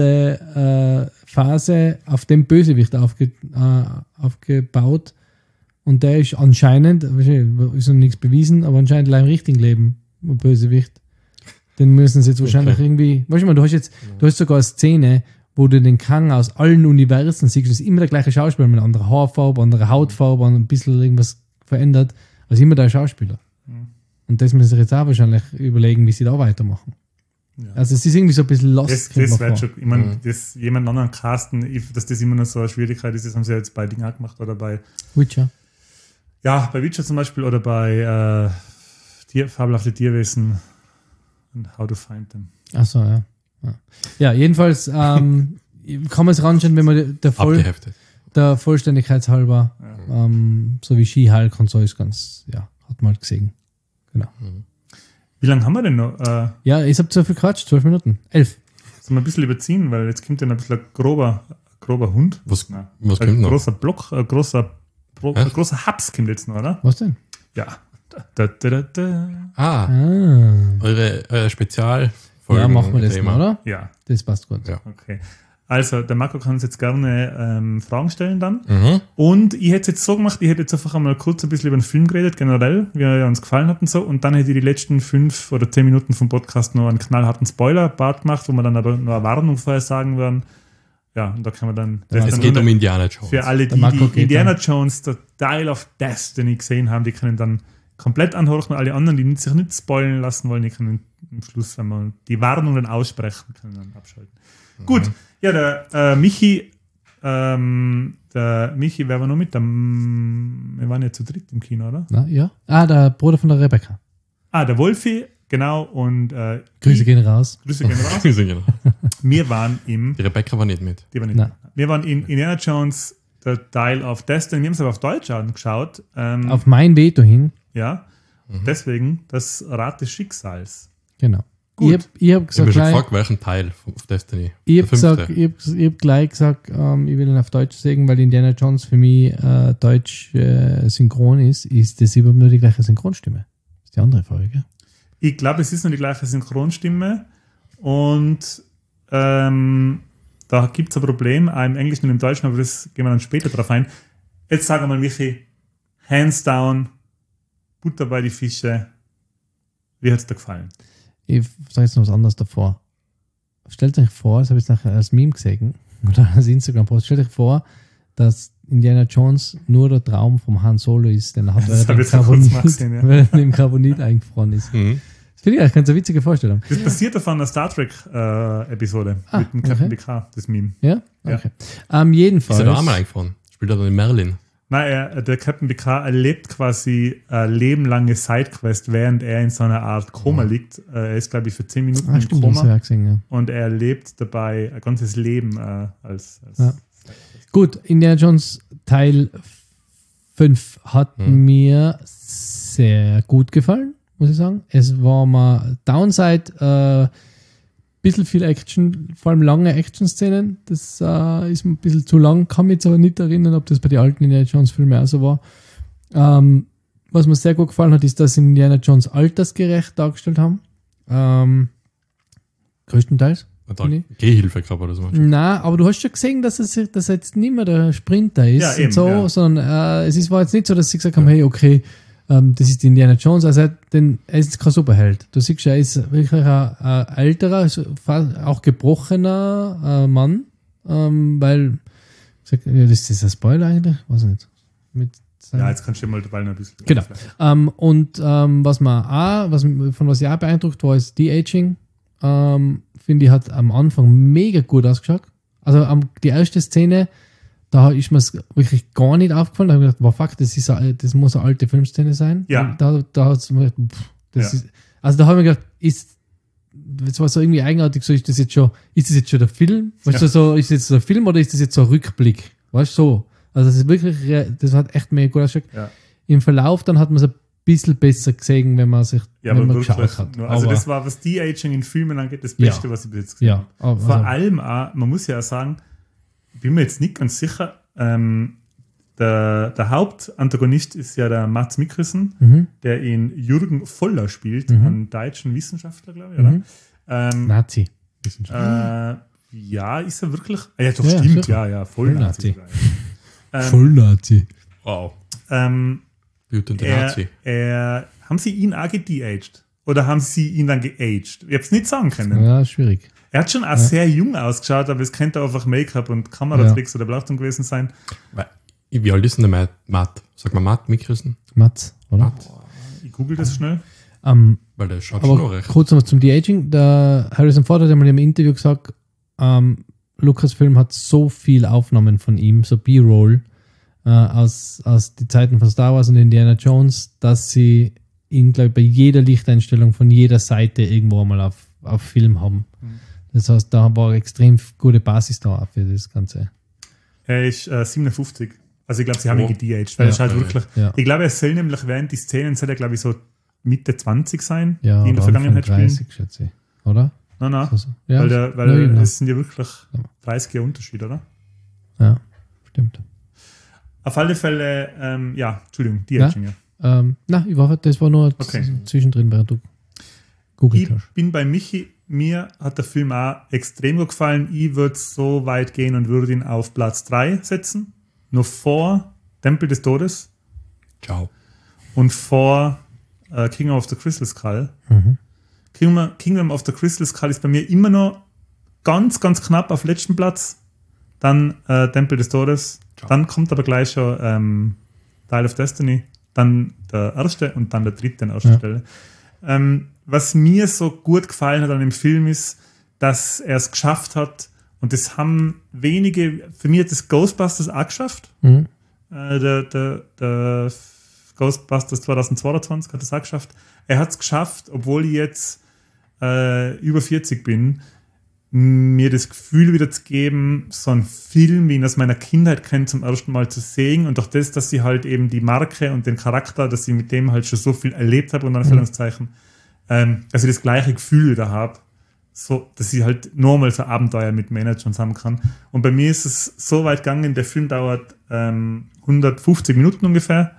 ganze äh, Phase auf dem Bösewicht aufge, äh, aufgebaut und der ist anscheinend, weißt du, ist noch nichts bewiesen, aber anscheinend allein im richtigen Leben ein Bösewicht. Den müssen sie jetzt wahrscheinlich Okay. irgendwie, weißt du mal, du hast jetzt, du hast sogar eine Szene, wo du den Kang aus allen Universen siehst, das ist immer der gleiche Schauspieler, mit einer anderen Haarfarbe, anderer Hautfarbe und ein bisschen irgendwas verändert, also immer der Schauspieler. Mhm. Und das müssen sie jetzt auch wahrscheinlich überlegen, wie sie da weitermachen. Ja. Also es ist irgendwie so ein bisschen lost. Das, kommt mir das wird vor. schon, ich meine, Mhm. das jemand anderen casten, ich- dass das immer noch so eine Schwierigkeit ist, das haben sie ja jetzt bei Dingen auch gemacht oder bei, Witcher. ja, bei Witcher zum Beispiel oder bei äh, Tier, fabelhafte Tierwesen und How to Find Them. Achso, ja. Ja, ja jedenfalls ähm, kann man es ranschauen, wenn man der, Voll, Abgeheftet. der Vollständigkeit halber, Ja. ähm, so wie She-Hulk und so ist ganz, ja, hat man halt gesehen. Genau. Wie lange haben wir denn noch? Äh, Ja, ich habe zu viel Quatsch, zwölf Minuten. Elf. sollen wir ein bisschen überziehen, weil jetzt kommt ja noch ein bisschen ein grober, grober Hund. Was, Nein. was Ein kommt noch? großer Block, ein großer, Bro, Hä? ein großer Hubs kommt jetzt noch, oder? Was denn? Ja. Da, da, da, da. Ah, Ah. eure, eure Spezialfolge. Ja, machen wir das mal, oder? Ja, Das passt gut. Ja. okay. Also, der Marco kann uns jetzt gerne ähm, Fragen stellen dann. Mhm. Und ich hätte es jetzt so gemacht, ich hätte jetzt einfach einmal kurz ein bisschen über den Film geredet, generell, wie er uns gefallen hat und so. Und dann hätte ich die letzten fünf oder zehn Minuten vom Podcast noch einen knallharten Spoiler-Part gemacht, wo wir dann aber noch eine Warnung vorher sagen werden. Ja, und da können wir dann... Ja, Es dann geht nur- um Indiana Jones. Für alle, Der die, Marco die geht Indiana dann. Jones, der Dial of Destiny gesehen haben, die können dann komplett anhören. Alle anderen, die sich nicht spoilen lassen wollen, die können am Schluss, wenn wir die Warnungen aussprechen, können dann abschalten. Mhm. Gut, ja, der äh, Michi, ähm, der Michi, wer war noch mit? Der, wir waren ja zu dritt im Kino, oder? Na, ja. Ah, der Bruder von der Rebecca. Ah, der Wolfi, genau, und äh, Grüße ich- gehen raus. Grüße gehen raus. Genau. Wir waren im Die Rebecca war nicht mit. Die waren nicht Nein. Wir waren in Indiana Jones, The Dial of Destiny. Wir haben es aber auf Deutsch angeschaut. Ähm, Auf mein Veto hin. ja, deswegen das Rad des Schicksals. Genau. Gut. Ich habe ich hab Ich habe gesagt, mich schon gleich, gefragt, welchen Teil von Destiny? ich hab Der fünfte. gesagt, ich hab, ich hab gleich gesagt, ähm, ich will ihn auf Deutsch sagen, weil Indiana Jones für mich äh, deutsch äh, synchron ist, ist das überhaupt nur die gleiche Synchronstimme. Das ist die andere Frage, gell? Ich glaube, es ist noch die gleiche Synchronstimme und ähm, da gibt es ein Problem, auch im Englischen und im Deutschen, aber das gehen wir dann später drauf ein. Jetzt sagen wir mal, Michi, hands down, Butter bei die Fische. Wie hat es dir gefallen? Ich sage jetzt noch was anderes davor. Stellt euch vor, das habe ich jetzt nachher als Meme gesehen, oder als Instagram-Post, stellt euch vor, dass Indiana Jones nur der Traum vom Han Solo ist, den er hat, Das weil hab er ich jetzt vor kurzem mal gesehen, ja. weil er im Carbonit eingefroren ist. Mhm. Das finde ich eigentlich ganz eine witzige Vorstellung. Das basiert auf einer Star Trek-Episode Ah, mit dem Captain okay. Picard, das Meme. Ja? Ja. Okay. Ähm, Ist jedenfalls. er da einmal eingefahren? Spielt er dann in Merlin? Nein, er, der Captain Picard erlebt quasi eine lebenlange Sidequest, während er in so einer Art Koma liegt. Äh, Er ist, glaube ich, für zehn Minuten Ah, im stimmt, das habe Koma ich auch gesehen, ja. und er erlebt dabei ein ganzes Leben äh, als, als Ja. Gut, Indiana Jones Teil fünf hat Hm. mir sehr gut gefallen, muss ich sagen. Es war mal Downside, äh, bisschen viel Action, vor allem lange Action-Szenen. Das äh, ist mir ein bisschen zu lang, kann mich jetzt aber nicht erinnern, ob das bei den alten Indiana Jones-Filmen auch so war. Ähm, was mir sehr gut gefallen hat, ist, dass sie Indiana Jones altersgerecht dargestellt haben. Ähm, größtenteils. Hat Nee. er Gehhilfe gehabt oder so? Na, aber du hast schon gesehen, dass es dass er jetzt nicht mehr der Sprinter ist Ja, eben, und so, ja. sondern äh, es ist, war jetzt nicht so, dass sie gesagt haben, hey, okay, ähm, das ist Indiana Jones, also er, hat den, er ist kein Superheld. Du siehst ja, er ist wirklich ein, ein älterer, also fa- auch gebrochener äh, Mann, ähm, weil, sag, ja, das ist ein Spoiler eigentlich, weiß ich nicht. Mit seinem- Ja, jetzt kannst du dir mal dabei noch ein bisschen. Genau. Ähm, und ähm, was man auch, was, von was ich auch beeindruckt war, ist De-Aging. Ähm, finde ich, hat am Anfang mega gut ausgeschaut. Also am, die erste Szene, da ist mir es wirklich gar nicht aufgefallen. Da habe ich gedacht, wow, fuck, das, ist eine, das muss eine alte Filmszene sein. Ja. Und Da, da hat es mir gedacht, pff, das Ja. ist, also da habe ich mir gedacht, ist, das war so irgendwie eigenartig, so ist das jetzt schon, ist das jetzt schon der Film? Weißt Ja. du, so, ist das jetzt so ein Film oder ist das jetzt so ein Rückblick? Weißt du, so. Also das ist wirklich, re- das hat echt mega gut ausgeschaut. Ja. Im Verlauf dann hat man es ein bisschen besser gesehen, wenn man sich Ja, wenn aber man wirklich. hat. Nur, also Aber- das war, was De-Aging in Filmen angeht, das Beste, Ja. was ich bis jetzt gesehen ja, habe. aber- Vor also, allem auch, man muss ja auch sagen, ich bin mir jetzt nicht ganz sicher, ähm, der, der Hauptantagonist ist ja der Mads Mikkelsen, mhm, der ihn Jürgen Voller spielt, Mhm. einen deutschen Wissenschaftler, glaube ich, oder? mhm. Ähm, Nazi. äh, ja, ist er wirklich? Ah, ja, doch, Ja, stimmt, sicher. ja, ja, voll Voll Nazi. Nazi. sogar, ja. Ähm, Voll Nazi. Wow. ähm, Wütende er, Nazi. er, haben sie ihn auch gedeaged? Oder haben sie ihn dann geaged? Ich habe es nicht sagen können. Ja, schwierig. Er hat schon auch sehr jung ausgeschaut, aber es könnte einfach Make-up und Kameratricks oder Beleuchtung gewesen sein. Weil- Wie alt ist denn der Matt? Matt? Sag mal Matt Mikkelsen? Mats, oder? Matt. Ich google das schnell. Ähm, Weil der schaut schon noch aber recht. kurz noch zum De-Aging. Der Harrison Ford hat ja mal im Interview gesagt, ähm, Lucasfilm hat so viel Aufnahmen von ihm, so B-Roll, äh, aus, aus die Zeiten von Star Wars und Indiana Jones, dass sie ihn, glaube ich, bei jeder Lichteinstellung von jeder Seite irgendwo mal auf, auf Film haben. Das heißt, da war extrem gute Basis da für das Ganze. Er ist äh, siebenundfünfzig. Also ich glaube, sie haben Oh. ihn gedeaged, weil Ja. er ist halt Ja. wirklich. Ja. Ich glaube, er soll nämlich während die Szenen soll er, glaube ich, so Mitte zwanzig sein, Ja, die in der oder Vergangenheit Anfang spielen. dreißig, schätze ich. Oder? Nein, nein. Also, ja, weil der, weil na, genau. es sind ja wirklich Ja. dreißig Jahre Unterschied, oder? Ja, stimmt. Auf alle Fälle, ähm, ja, Entschuldigung, De-Aging, ja. Ähm, na, ich war, das war nur Okay. z- zwischendrin, während du Ich googelt hast. bin bei Michi mir hat der Film auch extrem gut gefallen. Ich würde so weit gehen und würde ihn auf Platz drei setzen. Nur vor Tempel des Todes. Ciao. Und vor äh, Kingdom of the Crystal Skull. Mhm. Kingdom, Kingdom of the Crystal Skull ist bei mir immer noch ganz, ganz knapp auf letzten Platz. Dann äh, Tempel des Todes. Ciao. Dann kommt aber gleich schon ähm, Dial of Destiny. Dann der erste und dann der dritte an erster Ja. Stelle. Ähm, was mir so gut gefallen hat an dem Film ist, dass er es geschafft hat, und das haben wenige, für mich hat das Ghostbusters auch geschafft. Mhm. Äh, der, der, der Ghostbusters zwanzig zweiundzwanzig hat das auch geschafft. Er hat es geschafft, obwohl ich jetzt äh, über vierzig bin, mir das Gefühl wieder zu geben, so einen Film, wie ihn aus meiner Kindheit kenne, zum ersten Mal zu sehen, und auch das, dass ich halt eben die Marke und den Charakter, dass ich mit dem halt schon so viel erlebt habe, und dann Anführungszeichen, ähm, dass ich das gleiche Gefühl wieder habe, so, dass ich halt normal so Abenteuer mit Managern haben kann. Und bei mir ist es so weit gegangen, der Film dauert ähm, hundertfünfzig Minuten ungefähr,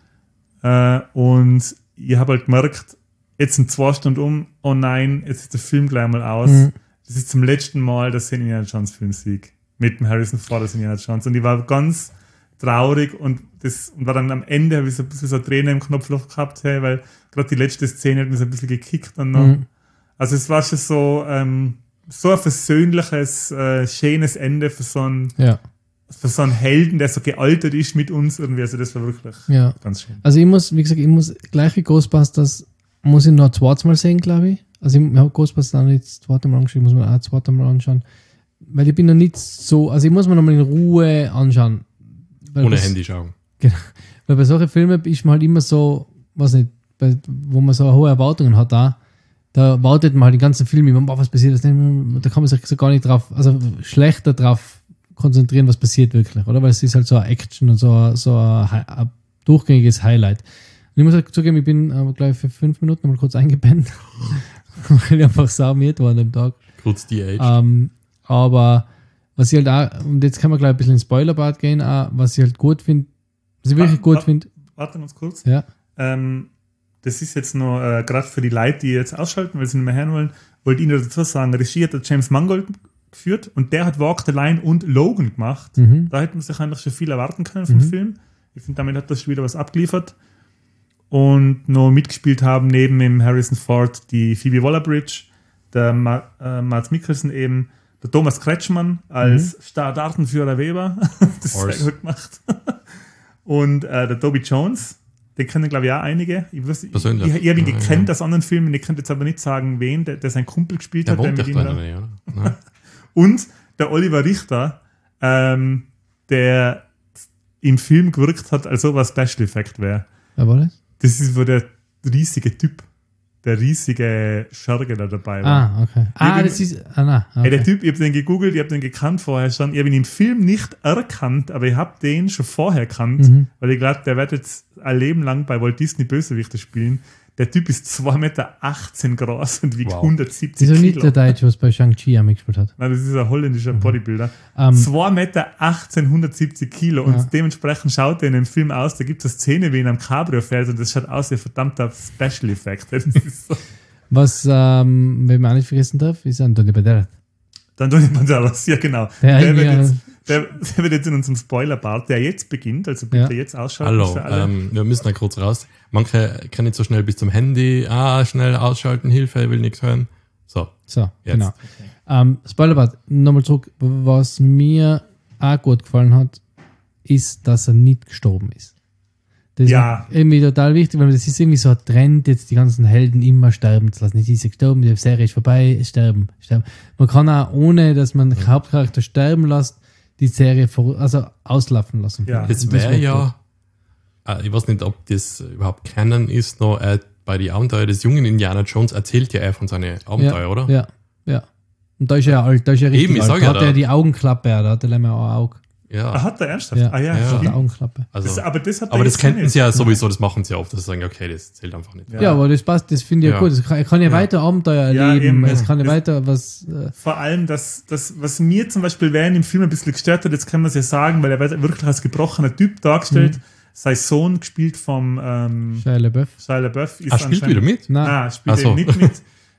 äh, und ich habe halt gemerkt, jetzt sind zwei Stunden um, oh nein, jetzt ist der Film gleich mal aus. Mhm. Das ist zum letzten Mal, dass ich einen Indiana Jones Film sehe. Mit dem Harrison Ford als Indiana Jones. Und ich war ganz traurig und, das, und war dann am Ende, habe ich so ein bisschen so Tränen im Knopfloch gehabt, hey, weil gerade die letzte Szene hat mich so ein bisschen gekickt. Dann noch. Mhm. Also es war schon so, ähm, so ein versöhnliches, äh, schönes Ende für so, einen, Ja. für so einen Helden, der so gealtert ist mit uns irgendwie. Also das war wirklich Ja. ganz schön. Also ich muss, wie gesagt, ich muss gleich wie Ghostbusters, muss ich noch ein zweites Mal sehen, glaube ich. Also ich habe Ghostbusters auch nicht das zweite Mal angeschaut, muss man auch das zweite Mal anschauen. Weil ich bin noch nicht so, also ich muss mir noch mal in Ruhe anschauen. Weil Ohne das, Handy schauen. Weil bei solchen Filmen ist man halt immer so, weiß nicht, bei, wo man so hohe Erwartungen hat da, da wartet man halt den ganzen Film immer, boah, was passiert, das, da kann man sich so gar nicht drauf, also schlechter drauf konzentrieren, was passiert wirklich, oder? Weil es ist halt so eine Action und so, ein- so ein, Hi- ein durchgängiges Highlight. Und ich muss halt zugeben, ich bin äh, gleich für fünf Minuten mal kurz eingepennt, weil ich einfach saumiert war an dem Tag. Kurz die Age. Ähm, aber was ich halt auch, und jetzt kann man gleich ein bisschen in Spoilerbad gehen, auch, was ich halt gut finde, was ich wirklich Ah, gut ah. finde, Warte ganz kurz. ja, Ähm, das ist jetzt noch, äh, gerade für die Leute, die jetzt ausschalten, weil sie nicht mehr hören wollen, wollte ich nur dazu sagen, Regie hat der James Mangold geführt und der hat Walk the Line und Logan gemacht. Mhm. Da hätte man sich eigentlich schon viel erwarten können vom Mhm. Film. Ich finde, damit hat das schon wieder was abgeliefert. Und noch mitgespielt haben neben dem Harrison Ford die Phoebe Waller-Bridge, der Ma äh, Mads Mikkelsen eben, der Thomas Kretschmann als Stardartenführer Weber. Das ist Horse. sehr gut gemacht. Und äh, der Toby Jones, den kennen, glaube ich, auch einige. Ich, weiß, ich, Persönlich. ich, ich habe ihn Ja, gekannt ja. aus anderen Filmen. Ich könnte jetzt aber nicht sagen, wen, der, der sein Kumpel gespielt Der hat. wohnt der doch mit ihm da in da- der Nähe, oder? Nein. Und der Oliver Richter, ähm, der im Film gewirkt hat, als ob er Special Effect wäre. wer war das? Das ist wo der riesige Typ, der riesige Scherge da dabei war. Ah, okay. Ah, bin- das ist, ah, nein, Hey, der okay. Typ, ich habe den gegoogelt, ich habe den gekannt vorher schon. Ich habe ihn im Film nicht erkannt, aber ich habe den schon vorher erkannt, Mhm. weil ich glaube, der wird jetzt ein Leben lang bei Walt Disney Bösewichte spielen. Der Typ ist zwei Meter achtzehn groß und wiegt Wow. Das hundertsiebzig ist auch nicht Kilo. der Deutsche, was bei Shang-Chi auch mitgespielt hat. Nein, das ist ein holländischer Bodybuilder. Ähm, zwei Meter achtzehn, hundertsiebzig Kilo und Ja. dementsprechend schaut er in dem Film aus, da gibt es eine Szene, wie in einem Cabrio fährt und das schaut aus wie ein verdammter Special Effect. Das ist so. Was, ähm, wenn man auch nicht vergessen darf, ist Antonio Banderas. Dann tun wir das, ja genau. Der Der, wird eigentlich, jetzt, der, der wird jetzt in unserem Spoiler-Part, der jetzt beginnt, also bitte Ja. jetzt ausschalten Hallo, für alle. ähm, wir müssen da kurz raus. Manche können nicht so schnell bis zum Handy. Ah, schnell ausschalten, Hilfe, ich will nichts hören. So, So, Jetzt. genau. Ähm, Spoilerbad, nochmal zurück. Was mir auch gut gefallen hat, ist, dass er nicht gestorben ist. Das Ja. ist irgendwie total wichtig, weil das ist irgendwie so ein Trend, jetzt die ganzen Helden immer sterben zu lassen. Nicht ist er gestorben, die Serie ist vorbei, sterben, sterben. Man kann auch, ohne dass man den Hauptcharakter sterben lässt, die Serie vor, also auslaufen lassen. Ja. das Und wäre war ja, äh, ich weiß nicht, ob das überhaupt Canon ist, noch äh, bei den Abenteuern des jungen Indiana Jones erzählt ja er von seinen gut. Abenteuern, ja, oder? Ja, ja. Und da ist er ja alt, da ist er richtig Eben, ich alt. sag Da ja hat da. er die Augenklappe, da hat er leider auch ein Auge. Ja. Ah, hat er ernsthaft? Ja, ah ja, ja. da hat stimmt. er Augenklappe. Also, Das, aber das hat er aber das jetzt könnten nicht. sie ja sowieso, das machen sie ja oft, dass sie sagen, okay, das zählt einfach nicht. Ja. Ja, aber das passt, das finde ich ja Ja. gut. Es kann, er kann ja, Ja. weiter Abenteuer Ja, erleben, eben. es kann ja Das- weiter was. Äh, Vor allem, das, das, was mir zum Beispiel während im Film ein bisschen gestört hat, jetzt kann man es ja sagen, weil er wird wirklich als gebrochener Typ dargestellt. Mhm. Sein Sohn, gespielt vom ähm, Shia LaBeouf. Shia LaBeouf, ist Ah, spielt anscheinend- wieder mit? Nein, Nein, spielt Ach so. eben nicht mit.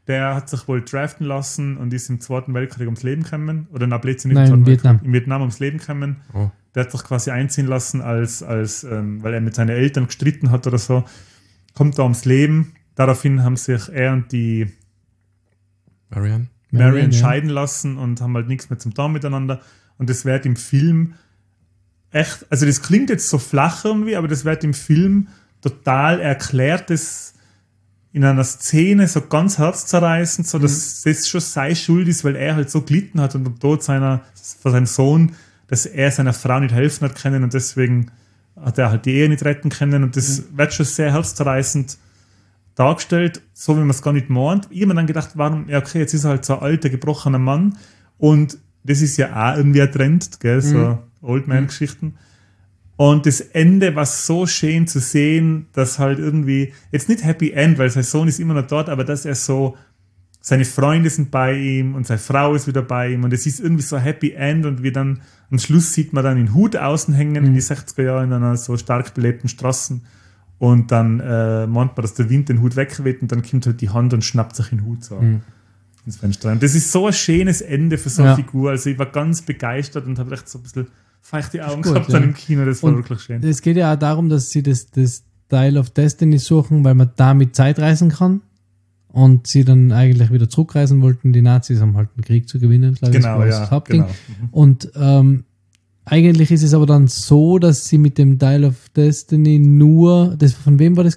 der hat sich wohl draften lassen und ist im Zweiten Weltkrieg ums Leben gekommen. Oder na, Blödsinn, nicht Nein, im in Zweiten Vietnam. Weltkrieg, in Vietnam ums Leben gekommen. Oh. Der hat sich quasi einziehen lassen, als, als ähm, weil er mit seinen Eltern gestritten hat oder so. Kommt da ums Leben. Daraufhin haben sich er und die Marianne? Marion, Marion, ja. scheiden lassen und haben halt nichts mehr zum Tun miteinander. Und das wird im Film echt, also das klingt jetzt so flach irgendwie, aber das wird im Film total erklärt, das in einer Szene so ganz herzzerreißend, so dass mhm. das schon seine Schuld ist, weil er halt so gelitten hat und am Tod seiner, von seinem Sohn, dass er seiner Frau nicht helfen hat können und deswegen hat er halt die Ehe nicht retten können und das mhm. wird schon sehr herzzerreißend dargestellt, so wie man es gar nicht meint. Ich habe mir dann gedacht, warum, ja okay, jetzt ist er halt so ein alter, gebrochener Mann und das ist ja auch irgendwie ein Trend, gell, so Mhm. Old Man-Geschichten. Und das Ende war so schön zu sehen, dass halt irgendwie, jetzt nicht Happy End, weil sein Sohn ist immer noch dort, aber dass er so, seine Freunde sind bei ihm und seine Frau ist wieder bei ihm und es ist irgendwie so ein Happy End und wie dann, am Schluss sieht man dann den Hut außen hängen Mhm. in die sechziger Jahre in einer so stark belebten Straßen und dann äh, meint man, dass der Wind den Hut wegweht und dann kommt halt die Hand und schnappt sich den Hut so Mhm. ins Fenster. Und das ist so ein schönes Ende für so eine Ja. Figur. Also ich war ganz begeistert und habe echt so ein bisschen feuchte Augen gut, gehabt ja. dann im Kino. Das war Und wirklich schön. Es geht ja auch darum, dass sie das, das Dial of Destiny suchen, weil man damit Zeit reisen kann. Und sie dann eigentlich wieder zurückreisen wollten. Die Nazis haben halt einen Krieg zu gewinnen, glaube ich. Genau, das war ja. das Hauptding. Genau. Mhm. Und ähm, eigentlich ist es aber dann so, dass sie mit dem Dial of Destiny nur, das, von wem war das?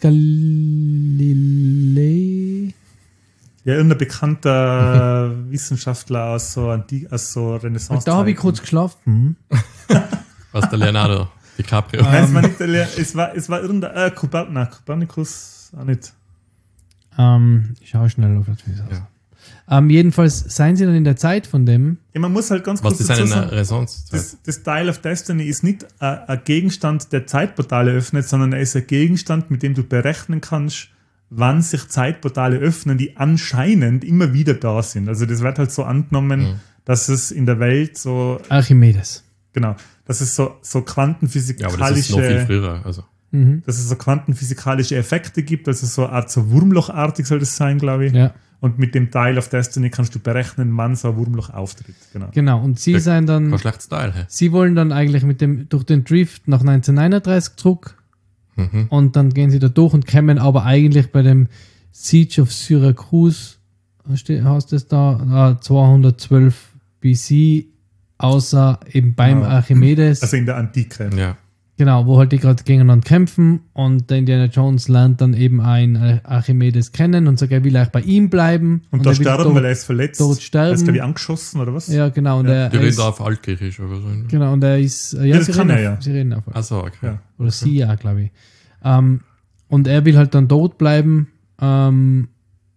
Galilei? Ja, irgendein bekannter Wissenschaftler aus so, Anti- aus so Renaissance. Da habe ich kurz geschlafen. Was der Leonardo DiCaprio? Nein, es war nicht der Lehr- es war, es war irgendein äh, Koper- nein, Kopernikus auch nicht. Ähm, ich schaue schnell auf das aus. Ja. Ähm, jedenfalls seien sie dann in der Zeit von dem. Ja, man muss halt ganz Was kurz ist dazu eine sagen, Resonanz? das, das Dial of Destiny ist nicht äh, ein Gegenstand, der Zeitportale öffnet, sondern er ist ein Gegenstand, mit dem du berechnen kannst, wann sich Zeitportale öffnen, die anscheinend immer wieder da sind. Also das wird halt so angenommen, Mhm. dass es in der Welt so, Archimedes. genau, dass es so, so Ja, quantenphysikalische, aber das ist noch viel früher. Also. Mhm. dass es so quantenphysikalische Effekte gibt, also so eine Art so Wurmlochartig soll das sein, glaube ich. Ja, Und mit dem Dial of Destiny kannst du berechnen, wann so ein Wurmloch auftritt. Genau. genau. Und sie Ja, seien dann, Kein schlechtes Teil. Hä? sie wollen dann eigentlich mit dem, durch den Drift nach neunzehnhundertneununddreißig zurück Mhm. und dann gehen sie da durch und kämen aber eigentlich bei dem Siege of Syracuse, ste- heißt das da, äh, zweihundertzwölf B C, außer eben beim Ja. Archimedes. Also in der Antike. Ja. Genau, wo halt die gerade gegeneinander kämpfen und der Indiana Jones lernt dann eben einen Archimedes kennen und sagt, er will eigentlich bei ihm bleiben. Und, da er will sterben, dort- weil er ist verletzt. dort sterben. Er ist, glaube ich, angeschossen, oder was? Ja, genau. Und Ja. er, Die er reden ist, da auf Altgriechisch oder so. genau, und er ist, äh, ja, Ja, das sie kann reden er, auf, ja. sie reden auf. Achso, okay. Ja. Oder sie ja, glaube ich. Ähm, und er will halt dann dort bleiben. Ähm,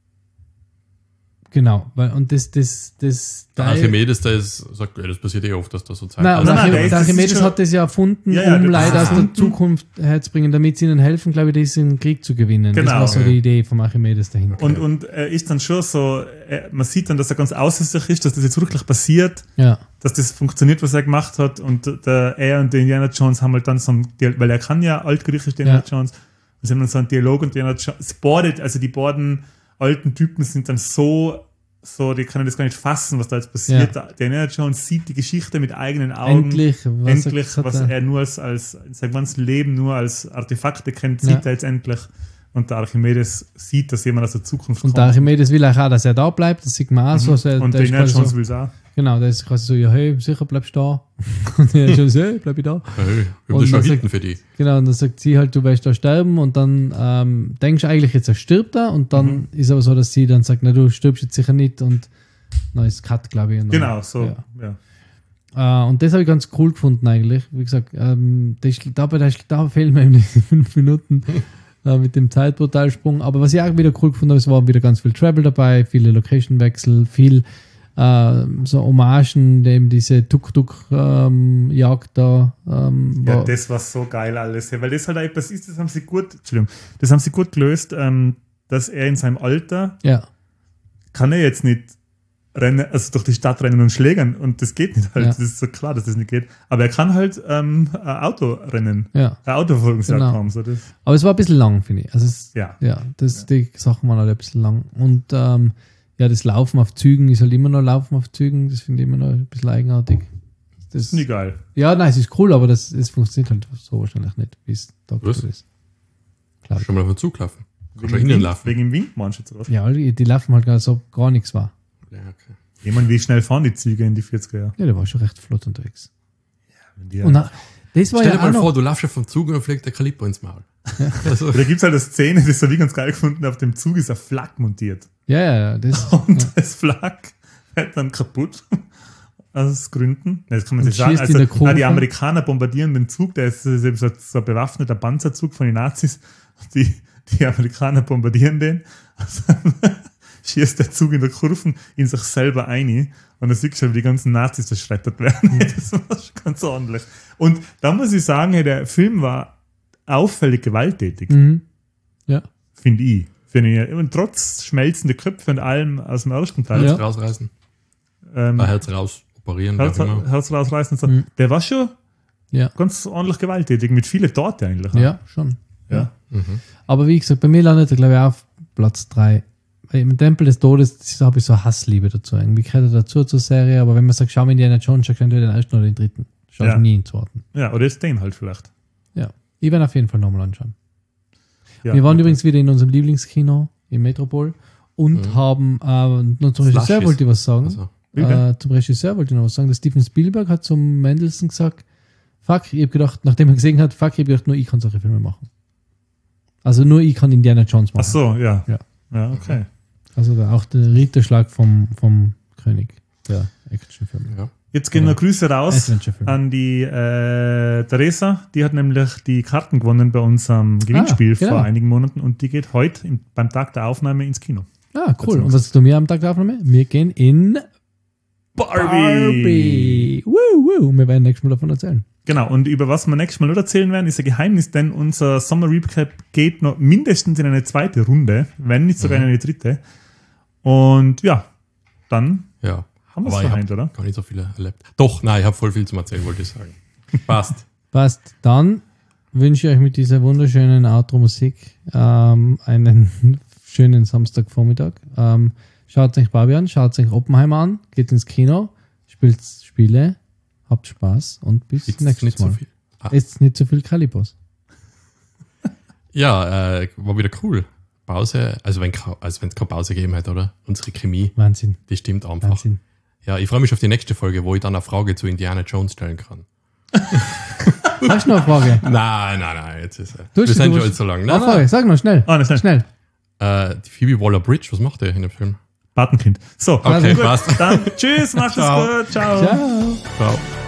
genau, weil, und das, das, das, Der Archimedes, der ist, sagt, ja, das passiert eh oft, dass da so Zeit Nein, und Nein, nein, Archimedes, der ist- der das ist Archimedes schon- hat das ja erfunden, Ja, ja, um das leider ist aus der erfunden. Zukunft herzubringen, damit sie ihnen helfen, glaube ich, das in den Krieg zu gewinnen. Das Genau. war so die Idee vom Archimedes dahinter. Und, und er ist dann schon so, er, man sieht dann, dass er ganz außer sich ist, dass das jetzt wirklich passiert, ja, dass das funktioniert, was er gemacht hat. Und der, er und der Indiana Jones haben halt dann so einen Dialog, weil er kann ja altgriechisch, der Indiana Ja. Jones. Und sie haben dann so einen Dialog und Indiana Jones, beide, also die beiden alten Typen sind dann so, so, die können das gar nicht fassen, was da jetzt passiert. Der Indiana Jones sieht die Geschichte mit eigenen Augen. endlich, was endlich, er, was hat er nur als, als sein ganzes Leben nur als Artefakte kennt, sieht Ja. er jetzt endlich. Und der Archimedes sieht, dass jemand aus der Zukunft Und der Archimedes will auch, dass er da bleibt, das sieht man auch so. Also, Und der der ist Indiana quasi Jones so will es auch. genau, der ist quasi so, ja, hey, sicher bleibst du da. Und der Jones, hey, bleib ich da. Hey, wir Und haben das schon dann hinten für die. Genau, und dann sagt sie halt, du wirst da sterben und dann ähm, denkst du eigentlich, jetzt er stirbt er und dann Mhm. ist aber so, dass sie dann sagt, na, du stirbst jetzt sicher nicht und dann ist Cut, glaube ich. Und dann, Genau, so. Ja. Ja. Äh, und das habe ich ganz cool gefunden eigentlich. Wie gesagt, ähm, das, da, da, da fehlen mir eben die fünf Minuten äh, mit dem Zeitportalsprung. Aber was ich auch wieder cool gefunden habe, es war wieder ganz viel Travel dabei, viele Location-Wechsel, viel äh, so Hommagen, dem diese Tuk-Tuk-Jagd da ähm, Ja, war. das war so geil alles. Ja, weil das halt etwas ist, das haben sie gut, Entschuldigung, das haben sie gut gelöst, ähm, dass er in seinem Alter ja. kann er jetzt nicht rennen, also durch die Stadt rennen und schlägern und das geht nicht halt. Ja. Das ist so klar, dass das nicht geht. Aber er kann halt ähm, ein Auto rennen, Ja. ein Autoverfolgungsjagd Genau. haben. So das, Aber es war ein bisschen lang, finde ich. Also es, ja. ja, das, die Sachen waren alle ein bisschen lang. Und ähm, Ja, das Laufen auf Zügen ist halt immer noch Laufen auf Zügen. Das finde ich immer noch ein bisschen eigenartig. Das, Nicht geil. ja, nein, es ist cool, aber das, das funktioniert halt so wahrscheinlich nicht, wie es da Was? ist. Klar. Schon mal auf den Zug laufen. Kannst schon Wegen, innen Wind, laufen. wegen dem Wind meinst du jetzt, oder? Ja, die, die laufen halt gar so gar nichts war. Ja, okay. Ich meine, wie schnell fahren die Züge in die vierziger Jahre? Ja, der war schon recht flott unterwegs. Wenn die- Und na, das war Stell dir ja auch mal noch, vor, du laufst ja vom Zug und dann fliegt der Kalippo ins Maul. Also, Da gibt es halt eine Szene, das habe ich ganz geil gefunden, auf dem Zug ist ein Flak montiert. ja, ja, ja, das, Und ja. das Flak wird dann kaputt. Aus Gründen. Das kann man Und sich sagen. schießt in Also, der Kurve. nein, die Amerikaner bombardieren den Zug, der ist, ist eben so, so ein bewaffneter Panzerzug von den Nazis. Die, die Amerikaner bombardieren den. Also, schießt der Zug in der Kurve in sich selber ein. Und dann siehst du schon, wie die ganzen Nazis zerschreddert werden. Das war schon ganz ordentlich. Und da muss ich sagen, hey, der Film war auffällig gewalttätig. Mhm. Ja. Finde ich. Finde ich. Und trotz schmelzende Köpfe und allem aus dem ersten Teil. Herz Ja. rausreißen. Ähm, Äh, Herz raus operieren. wie Herz, auch immer. Herz rausreißen und so. Mhm. Der war schon Ja. ganz ordentlich gewalttätig, mit vielen Torte eigentlich. Ja, schon. Ja. Mhm. Aber wie gesagt, bei mir landet er, glaube ich, auf Platz drei. Im Tempel des Todes, das habe ich so Hassliebe dazu. Irgendwie gehört er dazu zur Serie, aber wenn man sagt, schau mal Indiana Jones, schau entweder den ersten oder den dritten. Schau Ja. nie den zweiten. Ja, oder jetzt den halt vielleicht. Ja. Ich werde auf jeden Fall nochmal anschauen. Ja, Wir waren okay. übrigens wieder in unserem Lieblingskino im Metropol und Mhm. haben, äh, noch zum Regisseur Slushies. wollte ich was sagen. Also, Bitte? Äh, zum Regisseur wollte ich noch was sagen. Der Steven Spielberg hat zum Mendelssohn gesagt, fuck, ich habe gedacht, nachdem er gesehen hat, fuck, ich habe gedacht, nur ich kann solche Filme machen. Also nur ich kann Indiana Jones machen. Ach so, ja. Ja. Ja, okay. Also da auch der Ritterschlag vom, vom König der Actionfilme. ja. Jetzt gehen Oder noch Grüße raus Adventure-Filme. an die äh, Theresa. Die hat nämlich die Karten gewonnen bei unserem Gewinnspiel Ah, genau. vor einigen Monaten und die geht heute in, beim Tag der Aufnahme ins Kino. Ah, cool. Und was tun wir am Tag der Aufnahme? Wir gehen in Barbie. Woo, woo. Wir werden nächstes Mal davon erzählen. Genau, und über was wir nächstes Mal noch erzählen werden, ist ein Geheimnis, denn unser Sommer Recap geht noch mindestens in eine zweite Runde, wenn nicht sogar in eine dritte. Und ja, dann ja. haben wir es Aber ich vereint, hab oder? gar nicht so viele erlebt. Doch, nein, ich habe voll viel zum Erzählen, wollte ich sagen. Passt. Passt. Dann wünsche ich euch mit dieser wunderschönen Outro-Musik ähm, einen schönen Samstagvormittag. Ähm, schaut euch Barbie an, schaut euch Oppenheimer an, geht ins Kino, spielt Spiele, habt Spaß und bis Jetzt nächstes nicht Mal. so viel. Ah. Esst nicht so viel Kalibos. Ja, äh, war wieder cool. Pause, also wenn es also keine Pause gegeben hätte, oder? Unsere Chemie, Wahnsinn. die stimmt einfach. Wahnsinn. Ja, ich freue mich auf die nächste Folge, wo ich dann eine Frage zu Indiana Jones stellen kann. Hast du noch eine Frage? Nein, nein, nein, jetzt ist er. Du Wir hast- sind du schon hast- so lang. Eine Nein, Frage, nein. sag noch schnell. Ah, das ist Schnell. Äh, die Phoebe Waller-Bridge, was macht der in dem Film? Patenkind. So, Okay, gut, passt. dann tschüss, macht's Ciao. gut, ciao. Ciao. Ciao.